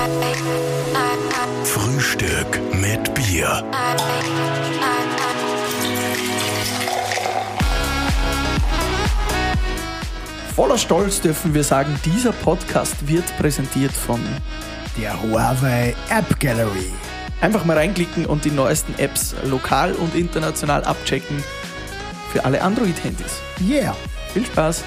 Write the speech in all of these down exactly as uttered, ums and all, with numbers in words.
Frühstück mit Bier. Voller Stolz dürfen wir sagen, dieser Podcast wird präsentiert von der Huawei App Gallery. Einfach mal reinklicken und die neuesten Apps lokal und international abchecken für alle Android-Handys. Yeah! Viel Spaß!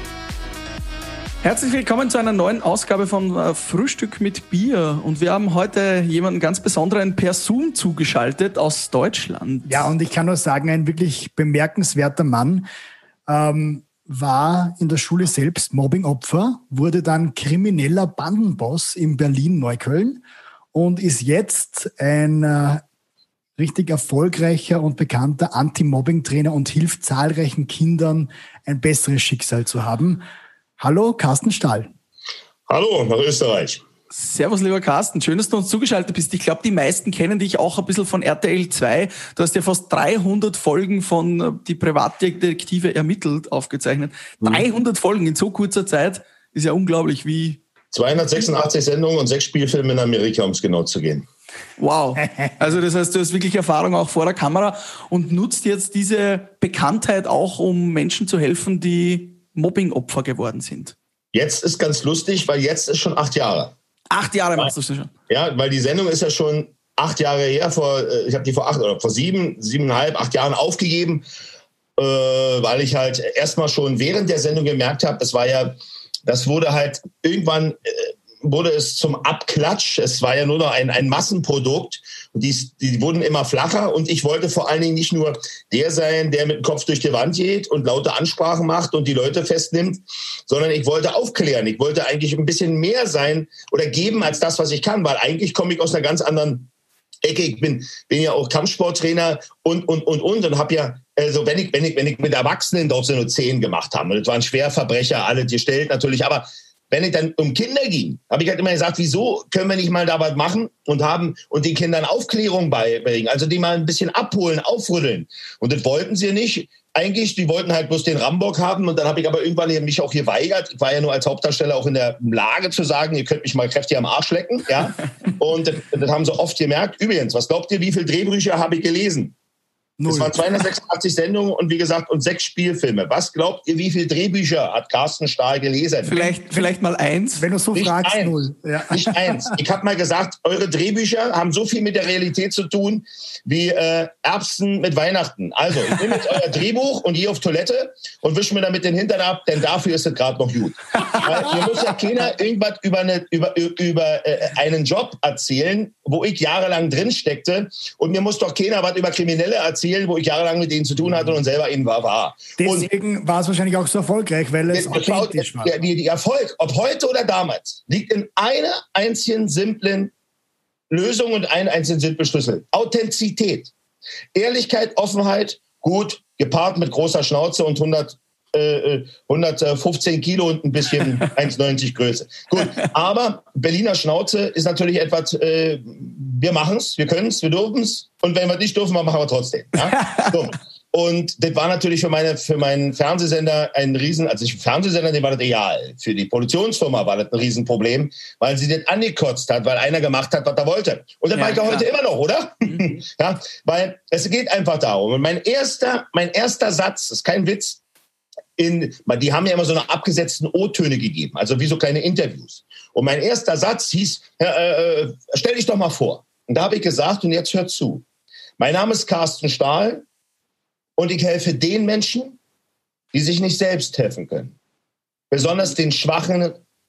Herzlich willkommen zu einer neuen Ausgabe von äh, Frühstück mit Bier. Und wir haben heute jemanden ganz Besonderen per Zoom zugeschaltet aus Deutschland. Ja, und ich kann nur sagen, ein wirklich bemerkenswerter Mann. Ähm, war in der Schule selbst Mobbingopfer, wurde dann krimineller Bandenboss in Berlin-Neukölln und ist jetzt ein äh, richtig erfolgreicher und bekannter Anti-Mobbing-Trainer und hilft zahlreichen Kindern, ein besseres Schicksal zu haben. Hallo, Carsten Stahl. Hallo, nach Österreich. Servus, lieber Carsten. Schön, dass du uns zugeschaltet bist. Ich glaube, die meisten kennen dich auch ein bisschen von R T L zwei. Du hast ja fast dreihundert Folgen von Die Privatdetektive ermittelt aufgezeichnet. Mhm. dreihundert Folgen in so kurzer Zeit ist ja unglaublich, wie... zweihundertsechsundachtzig Sendungen und sechs Spielfilme in Amerika, um es genau zu gehen. Wow. Also das heißt, du hast wirklich Erfahrung auch vor der Kamera und nutzt jetzt diese Bekanntheit auch, um Menschen zu helfen, die Mobbingopfer geworden sind. Jetzt ist ganz lustig, weil jetzt ist schon acht Jahre. Acht Jahre machst du schon. Ja, weil die Sendung ist ja schon acht Jahre her. Vor, ich habe die vor acht oder vor sieben, siebeneinhalb, acht Jahren aufgegeben, äh, weil ich halt erstmal schon während der Sendung gemerkt habe, das war ja, das wurde halt irgendwann äh, wurde es zum Abklatsch. Es war ja nur noch ein, ein Massenprodukt. Und die, die wurden immer flacher. Und ich wollte vor allen Dingen nicht nur der sein, der mit dem Kopf durch die Wand geht und laute Ansprachen macht und die Leute festnimmt, sondern ich wollte aufklären. Ich wollte eigentlich ein bisschen mehr sein oder geben als das, was ich kann. Weil eigentlich komme ich aus einer ganz anderen Ecke. Ich bin, bin ja auch Kampfsporttrainer und, und, und, und. Und habe ja, also wenn ich, wenn ich, wenn ich mit Erwachsenen dort so nur zehn gemacht habe, und das waren Schwerverbrecher, alle gestellt natürlich, aber wenn es dann um Kinder ging, habe ich halt immer gesagt, wieso können wir nicht mal da was machen und haben und den Kindern Aufklärung beibringen, also die mal ein bisschen abholen, aufrütteln. Und das wollten sie nicht. Eigentlich, die wollten halt bloß den Rambock haben und dann habe ich aber irgendwann mich auch geweigert. Ich war ja nur als Hauptdarsteller auch in der Lage zu sagen, ihr könnt mich mal kräftig am Arsch lecken. Ja? Und das, das haben sie oft gemerkt. Übrigens, was glaubt ihr, wie viele Drehbücher habe ich gelesen? Es waren zweihundertsechsundachtzig Sendungen und wie gesagt, und sechs Spielfilme. Was glaubt ihr, wie viele Drehbücher hat Carsten Stahl gelesen? Vielleicht, vielleicht mal eins. Wenn du so nicht fragst, eins, null. Ja. Nicht eins. Ich habe mal gesagt, eure Drehbücher haben so viel mit der Realität zu tun wie äh, Erbsen mit Weihnachten. Also, ich nehme jetzt euer Drehbuch und gehe auf Toilette und wische mir damit den Hintern ab, denn dafür ist es gerade noch gut. Weil mir muss ja keiner irgendwas über, eine, über, über äh, einen Job erzählen, wo ich jahrelang drin steckte. Und mir muss doch keiner was über Kriminelle erzählen, wo ich jahrelang mit denen zu tun hatte und selber ihnen war. war. Deswegen und war es wahrscheinlich auch so erfolgreich, weil es authentisch war. Der, der, der Erfolg, ob heute oder damals, liegt in einer einzigen simplen Lösung und einem einzigen simplen Schlüssel. Authentizität. Ehrlichkeit, Offenheit, gut, gepaart mit großer Schnauze und hundert, äh, hundertfünfzehn Kilo und ein bisschen eins neunzig Größe. Gut, aber Berliner Schnauze ist natürlich etwas, äh, wir machen es, wir können es, wir dürfen es und wenn wir nicht dürfen, machen wir trotzdem. Ja? So. Und das war natürlich für, meine, für meinen Fernsehsender ein Riesen, also ich Fernsehsender, dem war das egal. Für die Produktionsfirma war das ein Riesenproblem, weil sie das angekotzt hat, weil einer gemacht hat, was er wollte. Und das ja, war ich ja heute immer noch, oder? Mhm. Ja, weil es geht einfach darum. Und mein erster, mein erster Satz, das ist kein Witz, in, die haben ja immer so eine abgesetzten O-Töne gegeben, also wie so kleine Interviews. Und mein erster Satz hieß, äh, äh, stell dich doch mal vor. Und da habe ich gesagt, und jetzt hört zu. Mein Name ist Carsten Stahl und ich helfe den Menschen, die sich nicht selbst helfen können. Besonders den Schwachen,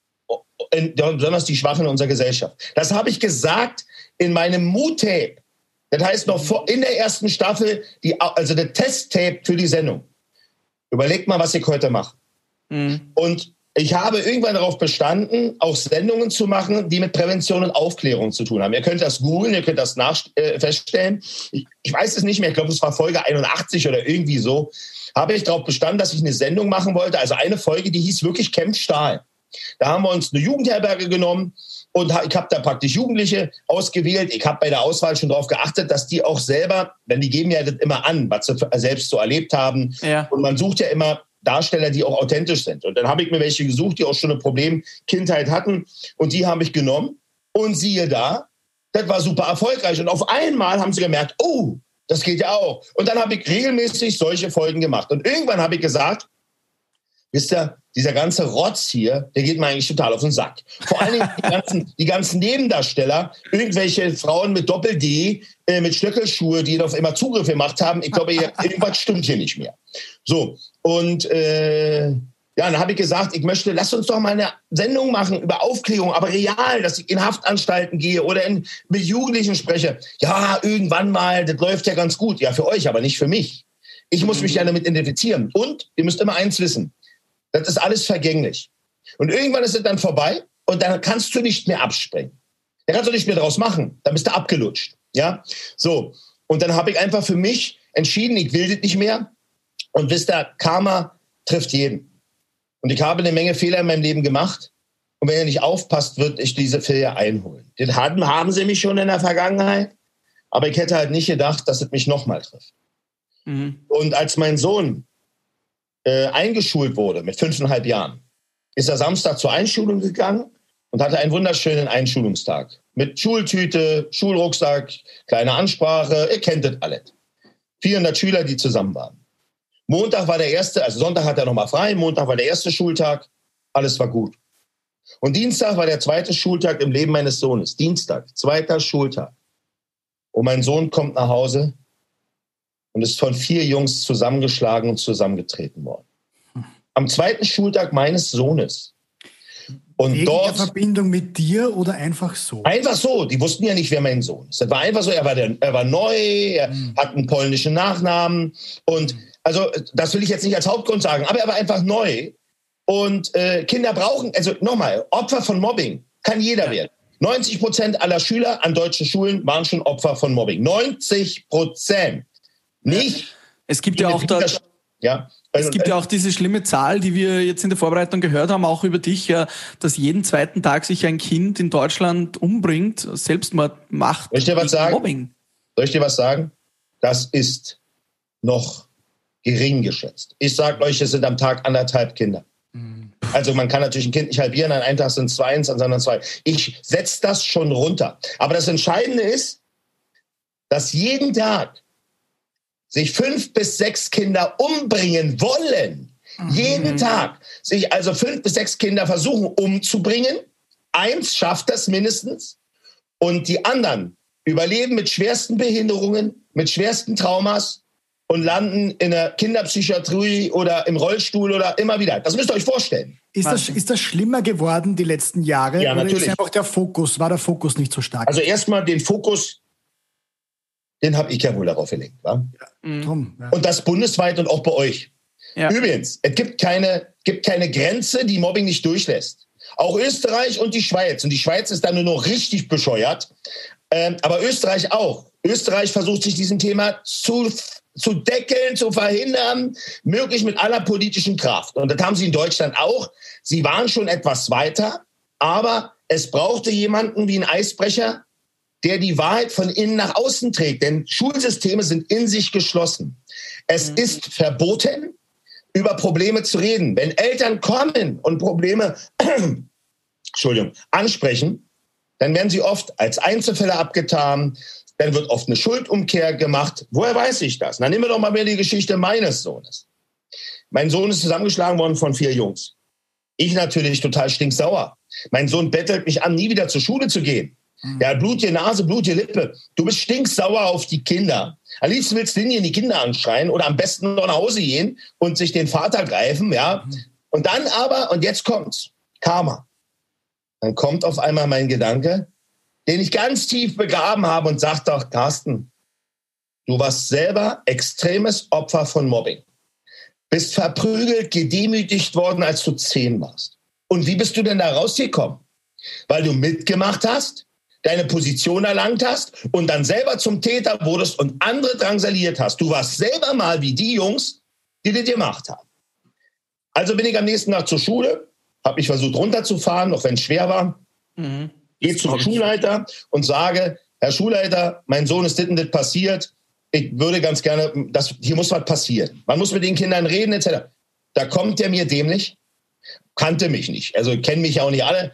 besonders die Schwachen in unserer Gesellschaft. Das habe ich gesagt in meinem Mood-Tape. Das heißt noch vor, in der ersten Staffel, die, also der Test-Tape für die Sendung. Überlegt mal, was ich heute mache. Mhm. Und ich habe irgendwann darauf bestanden, auch Sendungen zu machen, die mit Prävention und Aufklärung zu tun haben. Ihr könnt das googeln, ihr könnt das nach, äh, feststellen. Ich, ich weiß es nicht mehr, ich glaube, es war Folge einundachtzig oder irgendwie so. Habe ich darauf bestanden, dass ich eine Sendung machen wollte. Also eine Folge, die hieß wirklich Camp Stahl. Da haben wir uns eine Jugendherberge genommen und ich habe da praktisch Jugendliche ausgewählt. Ich habe bei der Auswahl schon darauf geachtet, dass die auch selber, denn die geben ja das immer an, was sie selbst so erlebt haben. Ja. Und man sucht ja immer Darsteller, die auch authentisch sind. Und dann habe ich mir welche gesucht, die auch schon eine Problem-Kindheit hatten. Und die habe ich genommen. Und siehe da, das war super erfolgreich. Und auf einmal haben sie gemerkt, oh, das geht ja auch. Und dann habe ich regelmäßig solche Folgen gemacht. Und irgendwann habe ich gesagt, wisst ihr, dieser ganze Rotz hier, der geht mir eigentlich total auf den Sack. Vor allen Dingen die ganzen, die ganzen Nebendarsteller, irgendwelche Frauen mit Doppel-D, äh, mit Stöckelschuhe, die auf immer Zugriff gemacht haben. Ich glaube, irgendwas stimmt hier nicht mehr. So, und äh, ja, dann habe ich gesagt, ich möchte, lass uns doch mal eine Sendung machen über Aufklärung, aber real, dass ich in Haftanstalten gehe oder in, mit Jugendlichen spreche. Ja, irgendwann mal, das läuft ja ganz gut. Ja, für euch, aber nicht für mich. Ich muss mich ja damit identifizieren. Und ihr müsst immer eins wissen, das ist alles vergänglich. Und irgendwann ist es dann vorbei und dann kannst du nicht mehr abspringen. Da kannst du nicht mehr draus machen. Dann bist du abgelutscht. Ja, so. Und dann habe ich einfach für mich entschieden, ich will das nicht mehr. Und wisst ihr, Karma trifft jeden. Und ich habe eine Menge Fehler in meinem Leben gemacht. Und wenn ihr nicht aufpasst, wird ich diese Fehler einholen. Den haben, haben sie mich schon in der Vergangenheit. Aber ich hätte halt nicht gedacht, dass es mich nochmal trifft. Mhm. Und als mein Sohn Äh, eingeschult wurde mit fünfeinhalb Jahren, ist er Samstag zur Einschulung gegangen und hatte einen wunderschönen Einschulungstag. Mit Schultüte, Schulrucksack, kleine Ansprache, ihr kennt das alles. vierhundert Schüler, die zusammen waren. Montag war der erste, also Sonntag hat er nochmal frei, Montag war der erste Schultag, alles war gut. Und Dienstag war der zweite Schultag im Leben meines Sohnes. Dienstag, zweiter Schultag. Und mein Sohn kommt nach Hause und ist von vier Jungs zusammengeschlagen und zusammengetreten worden. Am zweiten Schultag meines Sohnes. Und Wegen dort der Verbindung mit dir oder einfach so? Einfach so. Die wussten ja nicht, wer mein Sohn ist. Das war einfach so. Er war, der, er war neu, er mhm. hat einen polnischen Nachnamen. Und also, das will ich jetzt nicht als Hauptgrund sagen, aber er war einfach neu. Und äh, Kinder brauchen, also nochmal, Opfer von Mobbing kann jeder werden. neunzig Prozent aller Schüler an deutschen Schulen waren schon Opfer von Mobbing. neunzig Prozent. Nicht. Es gibt ja auch da, ja. Es gibt ja auch diese schlimme Zahl, die wir jetzt in der Vorbereitung gehört haben, auch über dich, ja, dass jeden zweiten Tag sich ein Kind in Deutschland umbringt, Selbstmord macht. Soll ich dir was sagen? Mobbing. Soll ich dir was sagen? Das ist noch gering geschätzt. Ich sage euch, es sind am Tag anderthalb Kinder. Mhm. Also man kann natürlich ein Kind nicht halbieren, an einem Tag sind es zwei, an einem anderen zwei. Ich setze das schon runter. Aber das Entscheidende ist, dass jeden Tag sich fünf bis sechs Kinder umbringen wollen. Mhm. Jeden Tag. Sich also fünf bis sechs Kinder versuchen umzubringen. Eins schafft das mindestens. Und die anderen überleben mit schwersten Behinderungen, mit schwersten Traumas und landen in der Kinderpsychiatrie oder im Rollstuhl oder immer wieder. Das müsst ihr euch vorstellen. Ist das, ist das schlimmer geworden die letzten Jahre? Ja, natürlich. Oder ist einfach der Fokus, war der Fokus nicht so stark? Also erstmal den Fokus, den habe ich ja wohl darauf gelegt. Wa? Ja, drum, ja. Und das bundesweit und auch bei euch. Ja. Übrigens, es gibt keine, gibt keine Grenze, die Mobbing nicht durchlässt. Auch Österreich und die Schweiz. Und die Schweiz ist dann nur noch richtig bescheuert. Ähm, aber Österreich auch. Österreich versucht sich diesem Thema zu, zu deckeln, zu verhindern, möglichst mit aller politischen Kraft. Und das haben sie in Deutschland auch. Sie waren schon etwas weiter, aber es brauchte jemanden wie ein Eisbrecher, der die Wahrheit von innen nach außen trägt. Denn Schulsysteme sind in sich geschlossen. Es mhm. ist verboten, über Probleme zu reden. Wenn Eltern kommen und Probleme Entschuldigung, ansprechen, dann werden sie oft als Einzelfälle abgetan. Dann wird oft eine Schuldumkehr gemacht. Woher weiß ich das? Dann nehmen wir doch mal wieder die Geschichte meines Sohnes. Mein Sohn ist zusammengeschlagen worden von vier Jungs. Ich natürlich total stinksauer. Mein Sohn bettelt mich an, nie wieder zur Schule zu gehen. Mhm. Der hat blutige Nase, blutige Lippe. Du bist stinksauer auf die Kinder. Am liebsten willst du in die Kinder anschreien oder am besten noch nach Hause gehen und sich den Vater greifen. Ja. Mhm. Und dann aber, und jetzt kommt's, Karma. Dann kommt auf einmal mein Gedanke, den ich ganz tief begraben habe und sagt doch, Carsten, du warst selber extremes Opfer von Mobbing. Bist verprügelt, gedemütigt worden, als du zehn warst. Und wie bist du denn da rausgekommen? Weil du mitgemacht hast, deine Position erlangt hast und dann selber zum Täter wurdest und andere drangsaliert hast. Du warst selber mal wie die Jungs, die das gemacht haben. Also bin ich am nächsten Tag zur Schule, habe mich versucht runterzufahren, auch wenn es schwer war. Mhm. Gehe zum Schulleiter und sage, Herr Schulleiter, mein Sohn ist dit und dit passiert. Ich würde ganz gerne, das, hier muss was passieren. Man muss mit den Kindern reden, et cetera. Da kommt der mir dämlich, kannte mich nicht, also kennen mich ja auch nicht alle.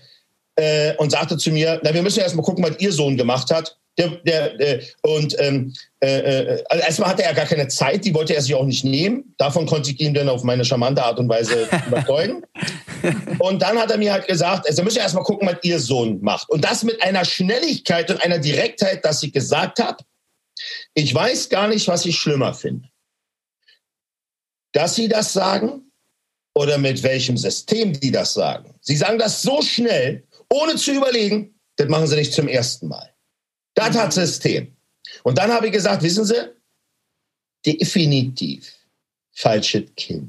äh, und sagte zu mir, na, wir müssen ja erstmal gucken, was Ihr Sohn gemacht hat. Der, der, der, und ähm, äh, also erstmal hatte er gar keine Zeit, die wollte er sich auch nicht nehmen. Davon konnte ich ihn dann auf meine charmante Art und Weise überzeugen. Und dann hat er mir halt gesagt, also müssen wir erstmal gucken, was Ihr Sohn macht. Und das mit einer Schnelligkeit und einer Direktheit, dass ich gesagt habe, ich weiß gar nicht, was ich schlimmer finde. Dass Sie das sagen oder mit welchem System die das sagen. Sie sagen das so schnell, ohne zu überlegen, das machen Sie nicht zum ersten Mal. Das hat System. Und dann habe ich gesagt, wissen Sie, definitiv falsches Kind.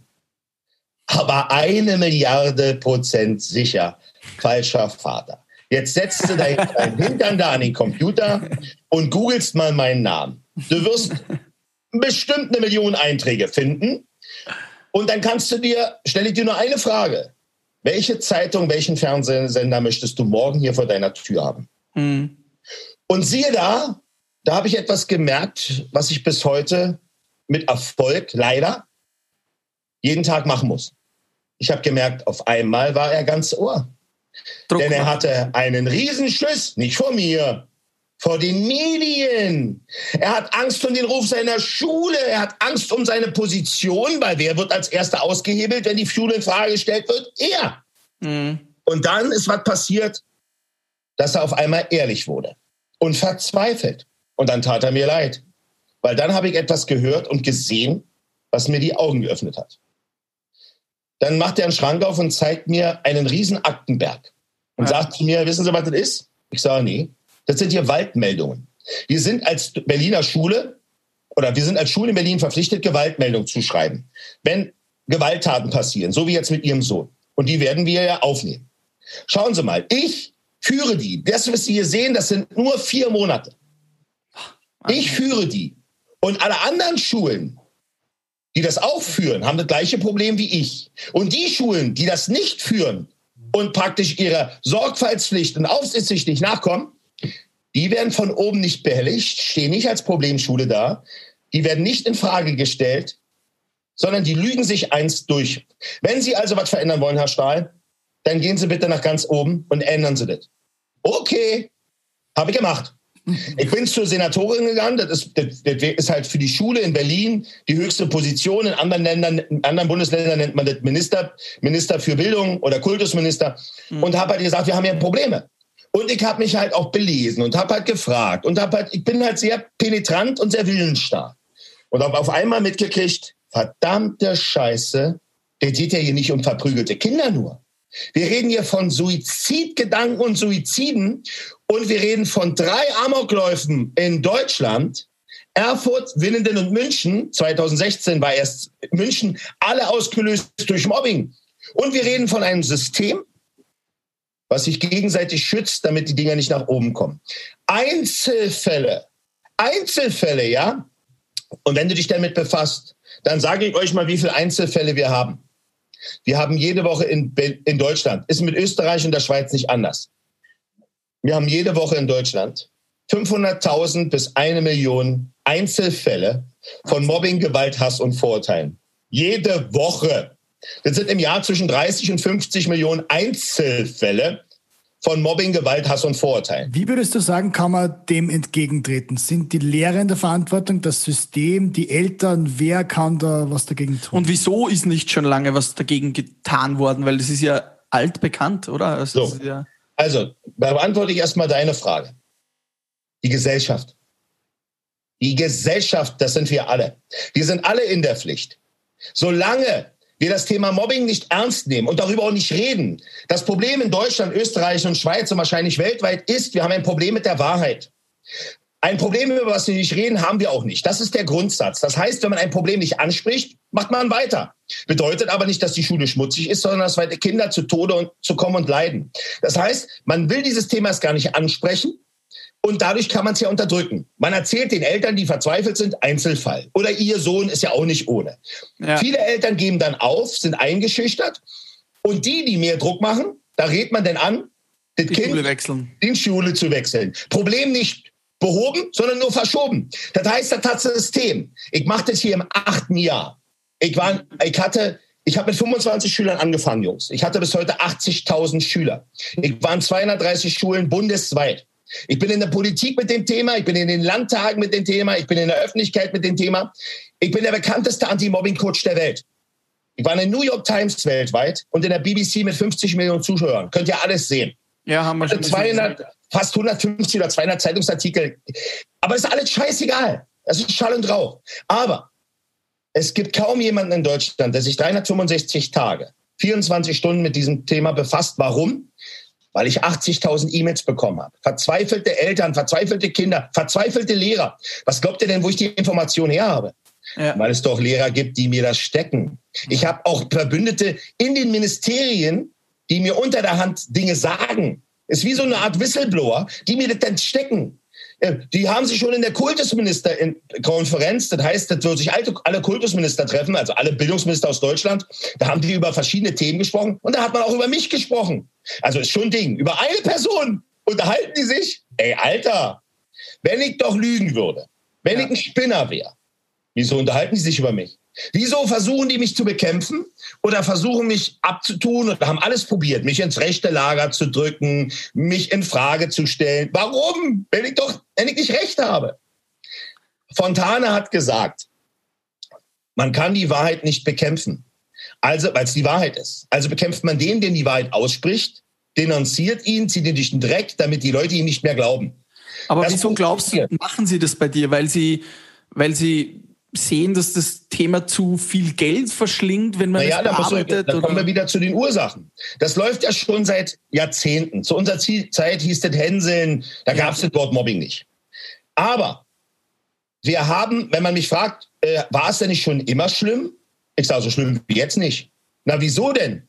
Aber eine Milliarde Prozent sicher falscher Vater. Jetzt setzt du deinen dein Hintern da an den Computer und googelst mal meinen Namen. Du wirst bestimmt eine Million Einträge finden. Und dann kannst du dir, stelle ich dir nur eine Frage. Welche Zeitung, welchen Fernsehsender möchtest du morgen hier vor deiner Tür haben? Mhm. Und siehe da, da habe ich etwas gemerkt, was ich bis heute mit Erfolg leider jeden Tag machen muss. Ich habe gemerkt, auf einmal war er ganz Ohr. Druck Denn er hatte einen Riesenschiss, nicht vor mir, vor den Medien. Er hat Angst um den Ruf seiner Schule. Er hat Angst um seine Position, weil wer wird als Erster ausgehebelt, wenn die Schule in Frage gestellt wird? Er. Mhm. Und dann ist was passiert, dass er auf einmal ehrlich wurde und verzweifelt. Und dann tat er mir leid. Weil dann habe ich etwas gehört und gesehen, was mir die Augen geöffnet hat. Dann macht er einen Schrank auf und zeigt mir einen riesen Aktenberg. Und ja. sagt zu mir, wissen Sie, was das ist? Ich sage, nee. Das sind hier Gewaltmeldungen. Wir sind als Berliner Schule oder wir sind als Schule in Berlin verpflichtet, Gewaltmeldungen zu schreiben. Wenn Gewalttaten passieren, so wie jetzt mit Ihrem Sohn. Und die werden wir ja aufnehmen. Schauen Sie mal, ich führe die. Das, was Sie hier sehen, das sind nur vier Monate. Ich führe die. Und alle anderen Schulen, die das auch führen, haben das gleiche Problem wie ich. Und die Schulen, die das nicht führen und praktisch ihrer Sorgfaltspflicht und Aufsichtspflicht nicht nachkommen, die werden von oben nicht behelligt, stehen nicht als Problemschule da. Die werden nicht in Frage gestellt, sondern die lügen sich eins durch. Wenn Sie also was verändern wollen, Herr Stahl, dann gehen Sie bitte nach ganz oben und ändern Sie das. Okay, habe ich gemacht. Ich bin zur Senatorin gegangen, das ist, das, das ist halt für die Schule in Berlin die höchste Position. In anderen Ländern, in anderen Bundesländern nennt man das Minister, Minister für Bildung oder Kultusminister. Mhm. Und habe halt gesagt, wir haben ja Probleme. Und ich habe mich halt auch belesen und habe halt gefragt und habe halt, ich bin halt sehr penetrant und sehr willensstark. Und habe auf einmal mitgekriegt, verdammte Scheiße, der geht ja hier nicht um verprügelte Kinder nur. Wir reden hier von Suizidgedanken und Suiziden und wir reden von drei Amokläufen in Deutschland. Erfurt, Winnenden und München. zwanzig sechzehn war erst München, alle ausgelöst durch Mobbing. Und wir reden von einem System, was sich gegenseitig schützt, damit die Dinger nicht nach oben kommen. Einzelfälle, Einzelfälle, ja? Und wenn du dich damit befasst, dann sage ich euch mal, wie viele Einzelfälle wir haben. Wir haben jede Woche in, in Deutschland, ist mit Österreich und der Schweiz nicht anders. Wir haben jede Woche in Deutschland fünfhunderttausend bis eine Million Einzelfälle von Mobbing, Gewalt, Hass und Vorurteilen. Jede Woche. Das sind im Jahr zwischen dreißig und fünfzig Millionen Einzelfälle von Mobbing, Gewalt, Hass und Vorurteilen. Wie würdest du sagen, kann man dem entgegentreten? Sind die Lehrer in der Verantwortung, das System, die Eltern? Wer kann da was dagegen tun? Und wieso ist nicht schon lange was dagegen getan worden? Weil das ist ja altbekannt, oder? Also, so. ja also beantworte ich erstmal deine Frage. Die Gesellschaft. Die Gesellschaft, das sind wir alle. Wir sind alle in der Pflicht. Solange wir das Thema Mobbing nicht ernst nehmen und darüber auch nicht reden. Das Problem in Deutschland, Österreich und Schweiz und wahrscheinlich weltweit ist, wir haben ein Problem mit der Wahrheit. Ein Problem, über was wir nicht reden, haben wir auch nicht. Das ist der Grundsatz. Das heißt, wenn man ein Problem nicht anspricht, macht man weiter. Bedeutet aber nicht, dass die Schule schmutzig ist, sondern dass weiter Kinder zu Tode und, zu kommen und leiden. Das heißt, man will dieses Thema erst gar nicht ansprechen. Und dadurch kann man es ja unterdrücken. Man erzählt den Eltern, die verzweifelt sind, Einzelfall. Oder ihr Sohn ist ja auch nicht ohne. Ja. Viele Eltern geben dann auf, sind eingeschüchtert. Und die, die mehr Druck machen, da rät man denn an, das die Kind Schule wechseln. in Schule zu wechseln. Problem nicht behoben, sondern nur verschoben. Das heißt, das hat System. Ich mache das hier im achten Jahr. Ich, war, ich hatte Ich habe mit fünfundzwanzig Schülern angefangen, Jungs. Ich hatte bis heute achtzigtausend Schüler. Ich war in zweihundertdreißig Schulen bundesweit. Ich bin in der Politik mit dem Thema, ich bin in den Landtagen mit dem Thema, ich bin in der Öffentlichkeit mit dem Thema. Ich bin der bekannteste Anti-Mobbing-Coach der Welt. Ich war in der New York Times weltweit und in der B B C mit fünfzig Millionen Zuschauern. Könnt ihr alles sehen. Ja, haben wir schon zweihundert, fast hundertfünfzig oder zweihundert Zeitungsartikel. Aber es ist alles scheißegal. Es ist Schall und Rauch. Aber es gibt kaum jemanden in Deutschland, der sich dreihundertfünfundsechzig Tage, vierundzwanzig Stunden mit diesem Thema befasst. Warum? Weil ich achtzigtausend E-Mails bekommen habe. Verzweifelte Eltern, verzweifelte Kinder, verzweifelte Lehrer. Was glaubt ihr denn, wo ich die Information her habe? Ja. Weil es doch Lehrer gibt, die mir das stecken. Ich habe auch Verbündete in den Ministerien, die mir unter der Hand Dinge sagen. Ist wie so eine Art Whistleblower, die mir das dann stecken. Die haben sich schon in der Kultusministerkonferenz, das heißt, das wird sich alle, alle Kultusminister treffen, also alle Bildungsminister aus Deutschland, da haben die über verschiedene Themen gesprochen und da hat man auch über mich gesprochen. Also ist schon ein Ding. Über eine Person unterhalten die sich. Ey, Alter, wenn ich doch lügen würde, wenn ja. ich ein Spinner wäre, wieso unterhalten die sich über mich? Wieso versuchen die mich zu bekämpfen oder versuchen mich abzutun und haben alles probiert, mich ins rechte Lager zu drücken, mich in Frage zu stellen? Warum? Wenn ich doch, wenn ich nicht recht habe. Fontane hat gesagt, man kann die Wahrheit nicht bekämpfen, also weil es die Wahrheit ist. Also bekämpft man den, der die Wahrheit ausspricht, denunziert ihn, zieht ihn durch den Dreck, damit die Leute ihm nicht mehr glauben. Aber das wieso glaubst du, machen sie das bei dir? Weil sie, weil sie sehen, dass das Thema zu viel Geld verschlingt, wenn man naja, es bearbeitet? Da kommen wir wieder zu den Ursachen. Das läuft ja schon seit Jahrzehnten. Zu unserer Zeit hieß das Hänseln, da gab es das Wort Mobbing nicht. Aber wir haben, wenn man mich fragt, äh, war es denn nicht schon immer schlimm? Ich sage, so schlimm wie jetzt nicht. Na, wieso denn?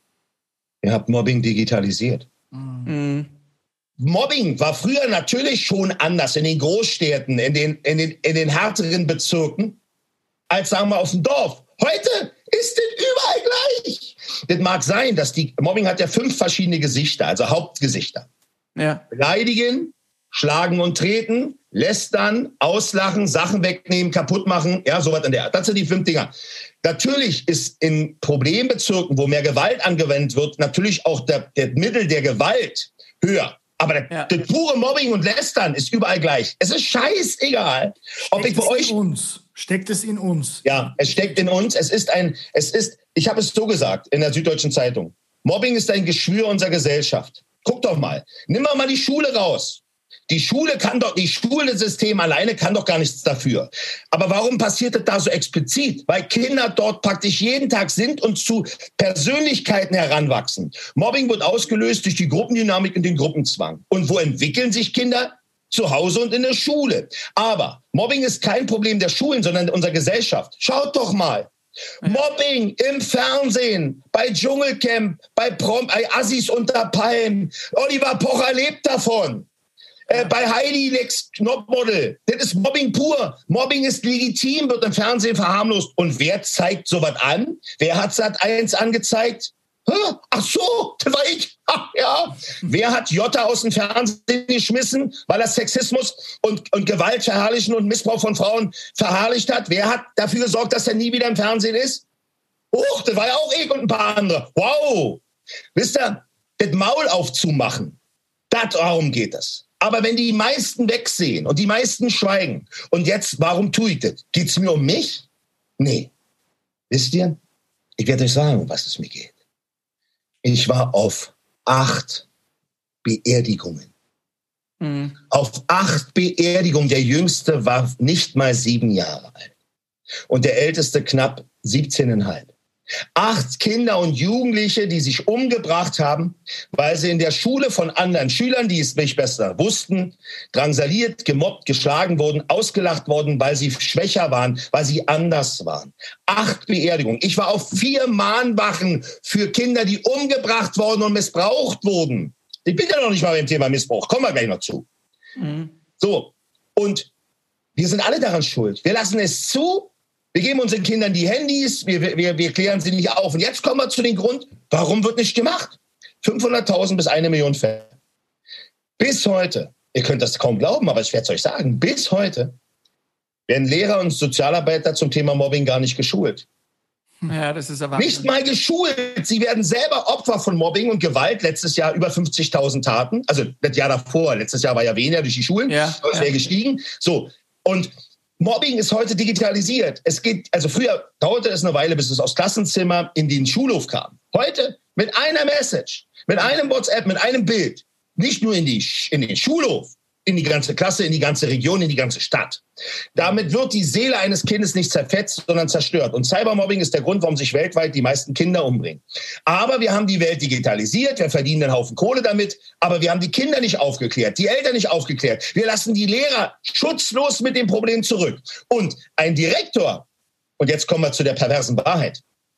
Ihr habt Mobbing digitalisiert. Mhm. Mobbing war früher natürlich schon anders in den Großstädten, in den, in den, in den härteren Bezirken, als, sagen wir, auf dem Dorf. Heute ist es überall gleich. Das mag sein, dass die Mobbing hat ja fünf verschiedene Gesichter, also Hauptgesichter. Ja. Beleidigen, schlagen und treten, lästern, auslachen, Sachen wegnehmen, kaputt machen, ja, sowas in der Art. Das sind die fünf Dinger. Natürlich ist in Problembezirken, wo mehr Gewalt angewendet wird, natürlich auch der, der Mittel der Gewalt höher. Aber das, ja. das pure Mobbing und Lästern ist überall gleich. Es ist scheißegal, ob steckt ich bei euch... In uns? Steckt es in uns? Ja, es steckt in uns. Es ist ein, es ist, ich habe es so gesagt in der Süddeutschen Zeitung. Mobbing ist ein Geschwür unserer Gesellschaft. Guck doch mal. Nimm mal, mal die Schule raus. Die Schule kann doch, die Schulsystem alleine kann doch gar nichts dafür. Aber warum passiert das da so explizit? Weil Kinder dort praktisch jeden Tag sind und zu Persönlichkeiten heranwachsen. Mobbing wird ausgelöst durch die Gruppendynamik und den Gruppenzwang. Und wo entwickeln sich Kinder? Zu Hause und in der Schule. Aber Mobbing ist kein Problem der Schulen, sondern unserer Gesellschaft. Schaut doch mal. Mobbing im Fernsehen, bei Dschungelcamp, bei, Prom- bei Assis unter Palmen. Oliver Pocher lebt davon. Äh, bei Heidi Lex Knopfmodel. Das ist Mobbing pur. Mobbing ist legitim, wird im Fernsehen verharmlost. Und wer zeigt sowas an? Wer hat Sat eins angezeigt? Ach so, das war ich. Ach, ja. Wer hat Jota aus dem Fernsehen geschmissen, weil er Sexismus und, und Gewalt verherrlichen und Missbrauch von Frauen verherrlicht hat? Wer hat dafür gesorgt, dass er nie wieder im Fernsehen ist? Huch, das war ja auch ich und ein paar andere. Wow. Wisst ihr, das Maul aufzumachen, darum geht es. Aber wenn die meisten wegsehen und die meisten schweigen, und jetzt, warum tue ich das? Geht es mir um mich? Nee. Wisst ihr, ich werde euch sagen, um was es mir geht. Ich war auf acht Beerdigungen. Mhm. Auf acht Beerdigungen. Der Jüngste war nicht mal sieben Jahre alt. Und der Älteste knapp siebzehneinhalb. Acht Kinder und Jugendliche, die sich umgebracht haben, weil sie in der Schule von anderen Schülern, die es nicht besser wussten, drangsaliert, gemobbt, geschlagen wurden, ausgelacht worden, weil sie schwächer waren, weil sie anders waren. Acht Beerdigungen. Ich war auf vier Mahnwachen für Kinder, die umgebracht wurden und missbraucht wurden. Ich bin ja noch nicht mal beim Thema Missbrauch. Kommen wir gleich noch zu. Mhm. So. Und wir sind alle daran schuld. Wir lassen es zu. Wir geben unseren Kindern die Handys, wir, wir, wir klären sie nicht auf. Und jetzt kommen wir zu dem Grund, warum wird nicht gemacht? fünfhunderttausend bis eine Million Fälle. Bis heute, ihr könnt das kaum glauben, aber ich werde es euch sagen, bis heute werden Lehrer und Sozialarbeiter zum Thema Mobbing gar nicht geschult. Ja, das ist aber nicht mal geschult. Sie werden selber Opfer von Mobbing und Gewalt. Letztes Jahr über fünfzigtausend Taten. Also das Jahr davor. Letztes Jahr war ja weniger durch die Schulen. Ja, aber es wäre ja. gestiegen. So. Und Mobbing ist heute digitalisiert. Es geht, also früher dauerte es eine Weile, bis es aus Klassenzimmer in den Schulhof kam. Heute mit einer Message, mit einem WhatsApp, mit einem Bild. Nicht nur in, die, in den Schulhof, in die ganze Klasse, in die ganze Region, in die ganze Stadt. Damit wird die Seele eines Kindes nicht zerfetzt, sondern zerstört. Und Cybermobbing ist der Grund, warum sich weltweit die meisten Kinder umbringen. Aber wir haben die Welt digitalisiert, wir verdienen einen Haufen Kohle damit, aber wir haben die Kinder nicht aufgeklärt, die Eltern nicht aufgeklärt. Wir lassen die Lehrer schutzlos mit dem Problem zurück. Und ein Direktor, und jetzt kommen wir zu der perversen Wahrheit,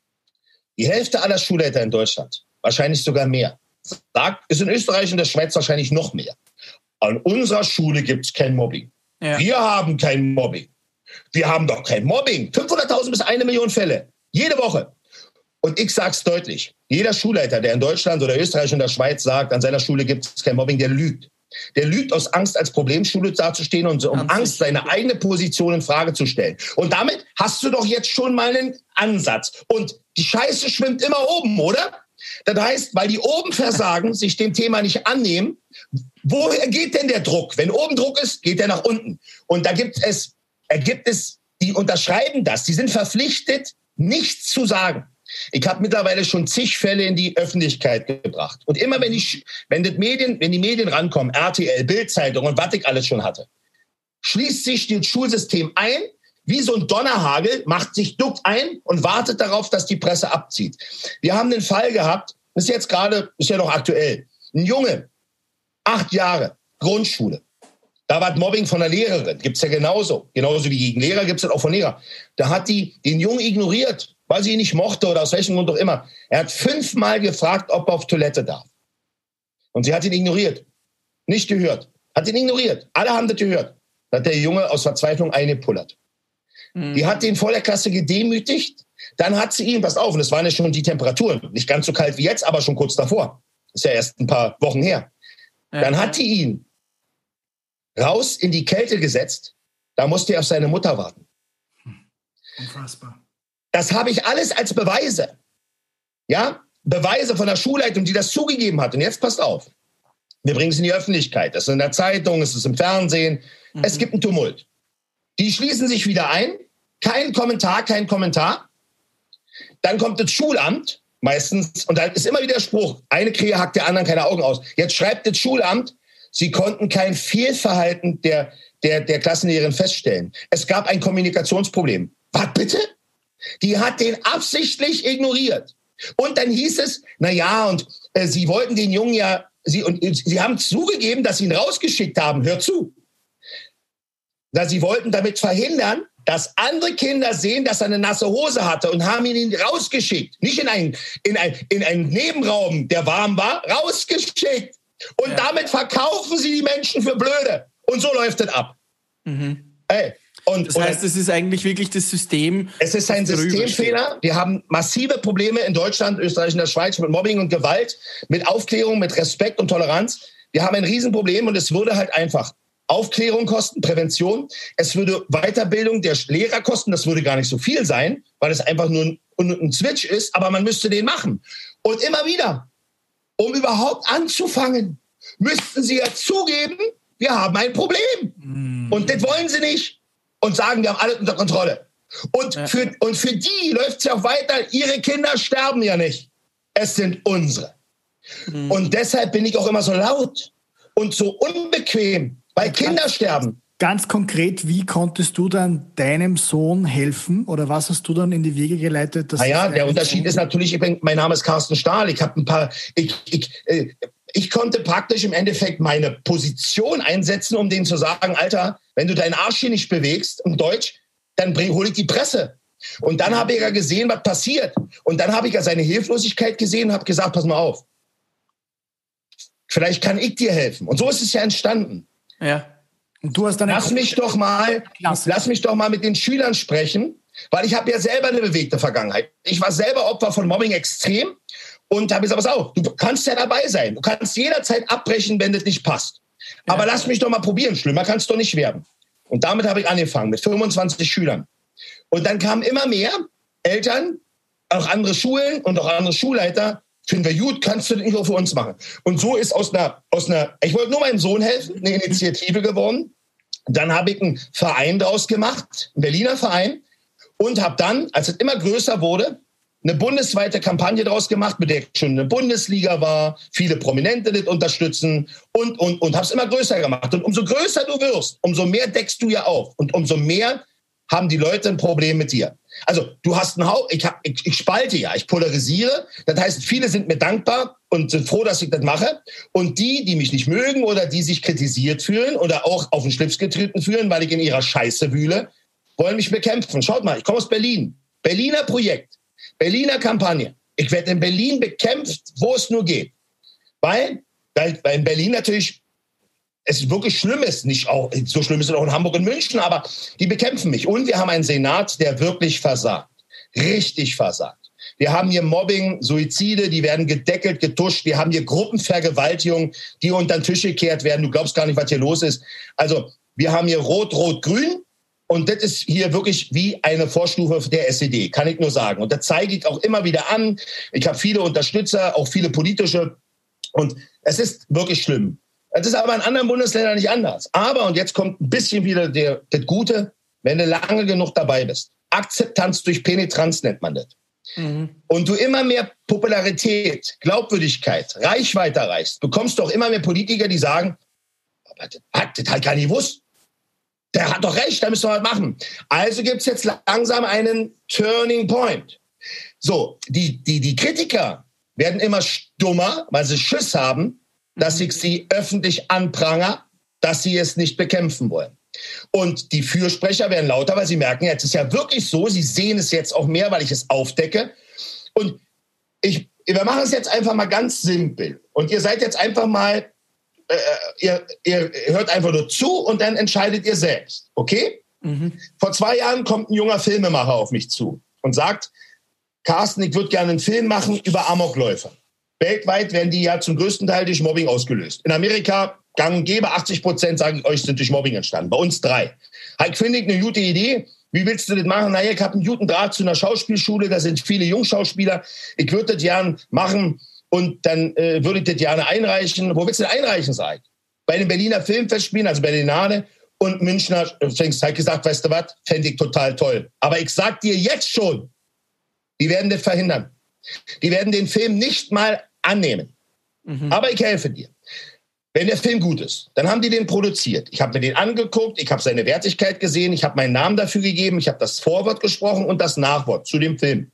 die Hälfte aller Schulleiter in Deutschland, wahrscheinlich sogar mehr, sagt, ist in Österreich und der Schweiz wahrscheinlich noch mehr. An unserer Schule gibt es kein Mobbing. Ja. Wir haben kein Mobbing. Wir haben doch kein Mobbing. fünfhunderttausend bis eine Million Fälle. Jede Woche. Und ich sage es deutlich. Jeder Schulleiter, der in Deutschland oder Österreich und der Schweiz sagt, an seiner Schule gibt es kein Mobbing, der lügt. Der lügt aus Angst, als Problemschule dazustehen und um Angst, seine eigene Position in Frage zu stellen. Und damit hast du doch jetzt schon mal einen Ansatz. Und die Scheiße schwimmt immer oben, oder? Das heißt, weil die oben versagen, sich dem Thema nicht annehmen, woher geht denn der Druck? Wenn oben Druck ist, geht er nach unten. Und da gibt es, da gibt es, die unterschreiben das, die sind verpflichtet, nichts zu sagen. Ich habe mittlerweile schon zig Fälle in die Öffentlichkeit gebracht. Und immer wenn die, wenn das Medien, wenn die Medien rankommen, R T L, Bild-Zeitung und was ich alles schon hatte, schließt sich das Schulsystem ein, wie so ein Donnerhagel, macht sich, duckt ein und wartet darauf, dass die Presse abzieht. Wir haben den Fall gehabt, ist jetzt gerade, ist ja noch aktuell, ein Junge, acht Jahre, Grundschule. Da war Mobbing von der Lehrerin, gibt's ja genauso. Genauso wie gegen Lehrer gibt's das auch von Lehrer. Da hat die den Jungen ignoriert, weil sie ihn nicht mochte oder aus welchem Grund auch immer. Er hat fünfmal gefragt, ob er auf Toilette darf. Und sie hat ihn ignoriert. Nicht gehört. Hat ihn ignoriert. Alle haben das gehört. Da hat der Junge aus Verzweiflung eingepullert. Die hat den vor der Klasse gedemütigt. Dann hat sie ihn, passt auf, und es waren ja schon die Temperaturen, nicht ganz so kalt wie jetzt, aber schon kurz davor. Ist ja erst ein paar Wochen her. Dann hat die ihn raus in die Kälte gesetzt. Da musste er auf seine Mutter warten. Unfassbar. Das habe ich alles als Beweise. Ja, Beweise von der Schulleitung, die das zugegeben hat. Und jetzt passt auf. Wir bringen es in die Öffentlichkeit. Es ist in der Zeitung, es ist im Fernsehen. Mhm. Es gibt einen Tumult. Die schließen sich wieder ein. Kein Kommentar, kein Kommentar. Dann kommt das Schulamt, meistens, und da ist immer wieder der Spruch, eine Krähe hackt der anderen keine Augen aus. Jetzt schreibt das Schulamt, sie konnten kein Fehlverhalten der, der, der Klassenlehrerin feststellen. Es gab ein Kommunikationsproblem. Was bitte? Die hat den absichtlich ignoriert. Und dann hieß es, na ja, und äh, sie wollten den Jungen ja, sie, und sie haben zugegeben, dass sie ihn rausgeschickt haben. Hör zu. Da sie wollten damit verhindern, dass andere Kinder sehen, dass er eine nasse Hose hatte und haben ihn rausgeschickt. Nicht in einen, in ein, in einen Nebenraum, der warm war, rausgeschickt. Und ja. damit verkaufen sie die Menschen für blöde. Und so läuft das ab. Mhm. Ey. Und, das heißt, es ist eigentlich wirklich das System. Es ist ein Systemfehler. Wir haben massive Probleme in Deutschland, Österreich und der Schweiz mit Mobbing und Gewalt, mit Aufklärung, mit Respekt und Toleranz. Wir haben ein Riesenproblem und es würde halt einfach Aufklärung kosten, Prävention. Es würde Weiterbildung der Lehrer kosten. Das würde gar nicht so viel sein, weil es einfach nur ein, ein Switch ist. Aber man müsste den machen. Und immer wieder, um überhaupt anzufangen, müssten sie ja zugeben, wir haben ein Problem. Mm. Und das wollen sie nicht. Und sagen, wir haben alles unter Kontrolle. Und, ja. für, und für die läuft es ja auch weiter. Ihre Kinder sterben ja nicht. Es sind unsere. Mhm. Und deshalb bin ich auch immer so laut und so unbequem, weil ganz, Kinder sterben. Ganz konkret, wie konntest du dann deinem Sohn helfen? Oder was hast du dann in die Wege geleitet? Dass naja, der Unterschied Sohn ist natürlich, ich bin, mein Name ist Carsten Stahl. Ich habe ein paar... Ich, ich, äh, ich konnte praktisch im Endeffekt meine Position einsetzen, um denen zu sagen, Alter, wenn du deinen Arsch hier nicht bewegst, im Deutsch, dann bring, hol ich die Presse. Und dann habe ich ja gesehen, was passiert. Und dann habe ich ja seine Hilflosigkeit gesehen und habe gesagt, pass mal auf. Vielleicht kann ich dir helfen. Und so ist es ja entstanden. Ja. Und du hast dann lass mich doch mal, lass mich doch mal mit den Schülern sprechen, weil ich habe ja selber eine bewegte Vergangenheit. Ich war selber Opfer von Mobbing extrem. Und habe gesagt, pass auf, du kannst ja dabei sein. Du kannst jederzeit abbrechen, wenn das nicht passt. Ja. Aber lass mich doch mal probieren. Schlimmer kann es doch nicht werden. Und damit habe ich angefangen mit fünfundzwanzig Schülern. Und dann kamen immer mehr Eltern, auch andere Schulen und auch andere Schulleiter, finden wir gut, kannst du das nicht auch für uns machen. Und so ist aus einer, aus einer, ich wollte nur meinem Sohn helfen, eine Initiative geworden. Dann habe ich einen Verein daraus gemacht, einen Berliner Verein, und habe dann, als es immer größer wurde, eine bundesweite Kampagne daraus gemacht, mit der ich schon in der Bundesliga war, viele Prominente das unterstützen und, und, und habe es immer größer gemacht. Und umso größer du wirst, umso mehr deckst du ja auf und umso mehr haben die Leute ein Problem mit dir. Also du hast einen Haupt, ich, ich, ich spalte ja, ich polarisiere. Das heißt, viele sind mir dankbar und sind froh, dass ich das mache. Und die, die mich nicht mögen oder die sich kritisiert fühlen oder auch auf den Schlips getreten fühlen, weil ich in ihrer Scheiße wühle, wollen mich bekämpfen. Schaut mal, ich komme aus Berlin. Berliner Projekt, Berliner Kampagne. Ich werde in Berlin bekämpft, wo es nur geht. Weil, weil, weil in Berlin natürlich es wirklich schlimm ist, nicht auch, so schlimm ist es auch in Hamburg und München, aber die bekämpfen mich. Und wir haben einen Senat, der wirklich versagt. Richtig versagt. Wir haben hier Mobbing, Suizide, die werden gedeckelt, getuscht. Wir haben hier Gruppenvergewaltigungen, die unter den Tisch gekehrt werden. Du glaubst gar nicht, was hier los ist. Also wir haben hier Rot, Rot, Grün. Und das ist hier wirklich wie eine Vorstufe der S E D, kann ich nur sagen. Und das zeige ich auch immer wieder an. Ich habe viele Unterstützer, auch viele politische. Und es ist wirklich schlimm. Das ist aber in anderen Bundesländern nicht anders. Aber, und jetzt kommt ein bisschen wieder der, das Gute, wenn du lange genug dabei bist. Akzeptanz durch Penetranz nennt man das. Mhm. Und du immer mehr Popularität, Glaubwürdigkeit, Reichweite erreichst, bekommst du auch immer mehr Politiker, die sagen, das hat das halt gar nicht gewusst. Der hat doch recht, da müssen wir was machen. Also gibt es jetzt langsam einen Turning Point. So, die, die, die Kritiker werden immer stummer, weil sie Schiss haben, dass ich sie öffentlich anprangere, dass sie es nicht bekämpfen wollen. Und die Fürsprecher werden lauter, weil sie merken, jetzt ist ja wirklich so, sie sehen es jetzt auch mehr, weil ich es aufdecke. Und ich, wir machen es jetzt einfach mal ganz simpel. Und ihr seid jetzt einfach mal, äh, ihr, ihr hört einfach nur zu und dann entscheidet ihr selbst. Okay? Mhm. Vor zwei Jahren kommt ein junger Filmemacher auf mich zu und sagt, Carsten, ich würde gerne einen Film machen über Amokläufer. Weltweit werden die ja zum größten Teil durch Mobbing ausgelöst. In Amerika, gang und gäbe, achtzig Prozent, sage ich euch, sind durch Mobbing entstanden. Bei uns drei. Ich finde ich eine gute Idee. Wie willst du das machen? Naja, ich habe einen guten Draht zu einer Schauspielschule, da sind viele Jungschauspieler. Ich würde das gerne machen und dann äh, würde ich das gerne einreichen. Wo willst du das einreichen, sag ich? Bei den Berliner Filmfestspielen, also Berlinale und Münchner Pfingst. Ich gesagt, weißt du was, fände ich total toll. Aber ich sag dir jetzt schon, die werden das verhindern. Die werden den Film nicht mal annehmen. Mhm. Aber ich helfe dir. Wenn der Film gut ist, dann haben die den produziert. Ich habe mir den angeguckt, ich habe seine Wertigkeit gesehen, ich habe meinen Namen dafür gegeben, ich habe das Vorwort gesprochen und das Nachwort zu dem Film.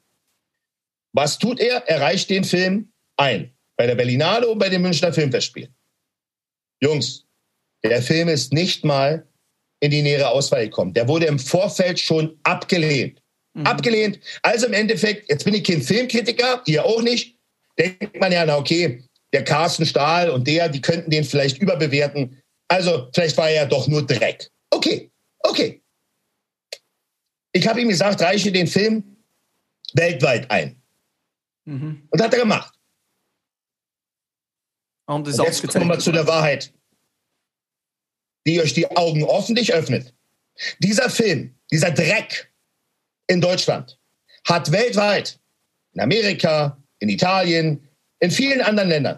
Was tut er? Er reicht den Film ein. Bei der Berlinale und bei den Münchner Filmfestspielen. Jungs, der Film ist nicht mal in die nähere Auswahl gekommen. Der wurde im Vorfeld schon abgelehnt. Mhm. Abgelehnt. Also im Endeffekt, jetzt bin ich kein Filmkritiker, ihr auch nicht, denkt man ja, na okay, der Carsten Stahl und der, die könnten den vielleicht überbewerten. Also vielleicht war er ja doch nur Dreck. Okay, okay. Ich habe ihm gesagt, reiche den Film weltweit ein. Mhm. Und das hat er gemacht. Und, und jetzt kommen wir zu der Wahrheit, die euch die Augen offentlich öffnet. Dieser Film, dieser Dreck in Deutschland hat weltweit, in Amerika, in Italien, in vielen anderen Ländern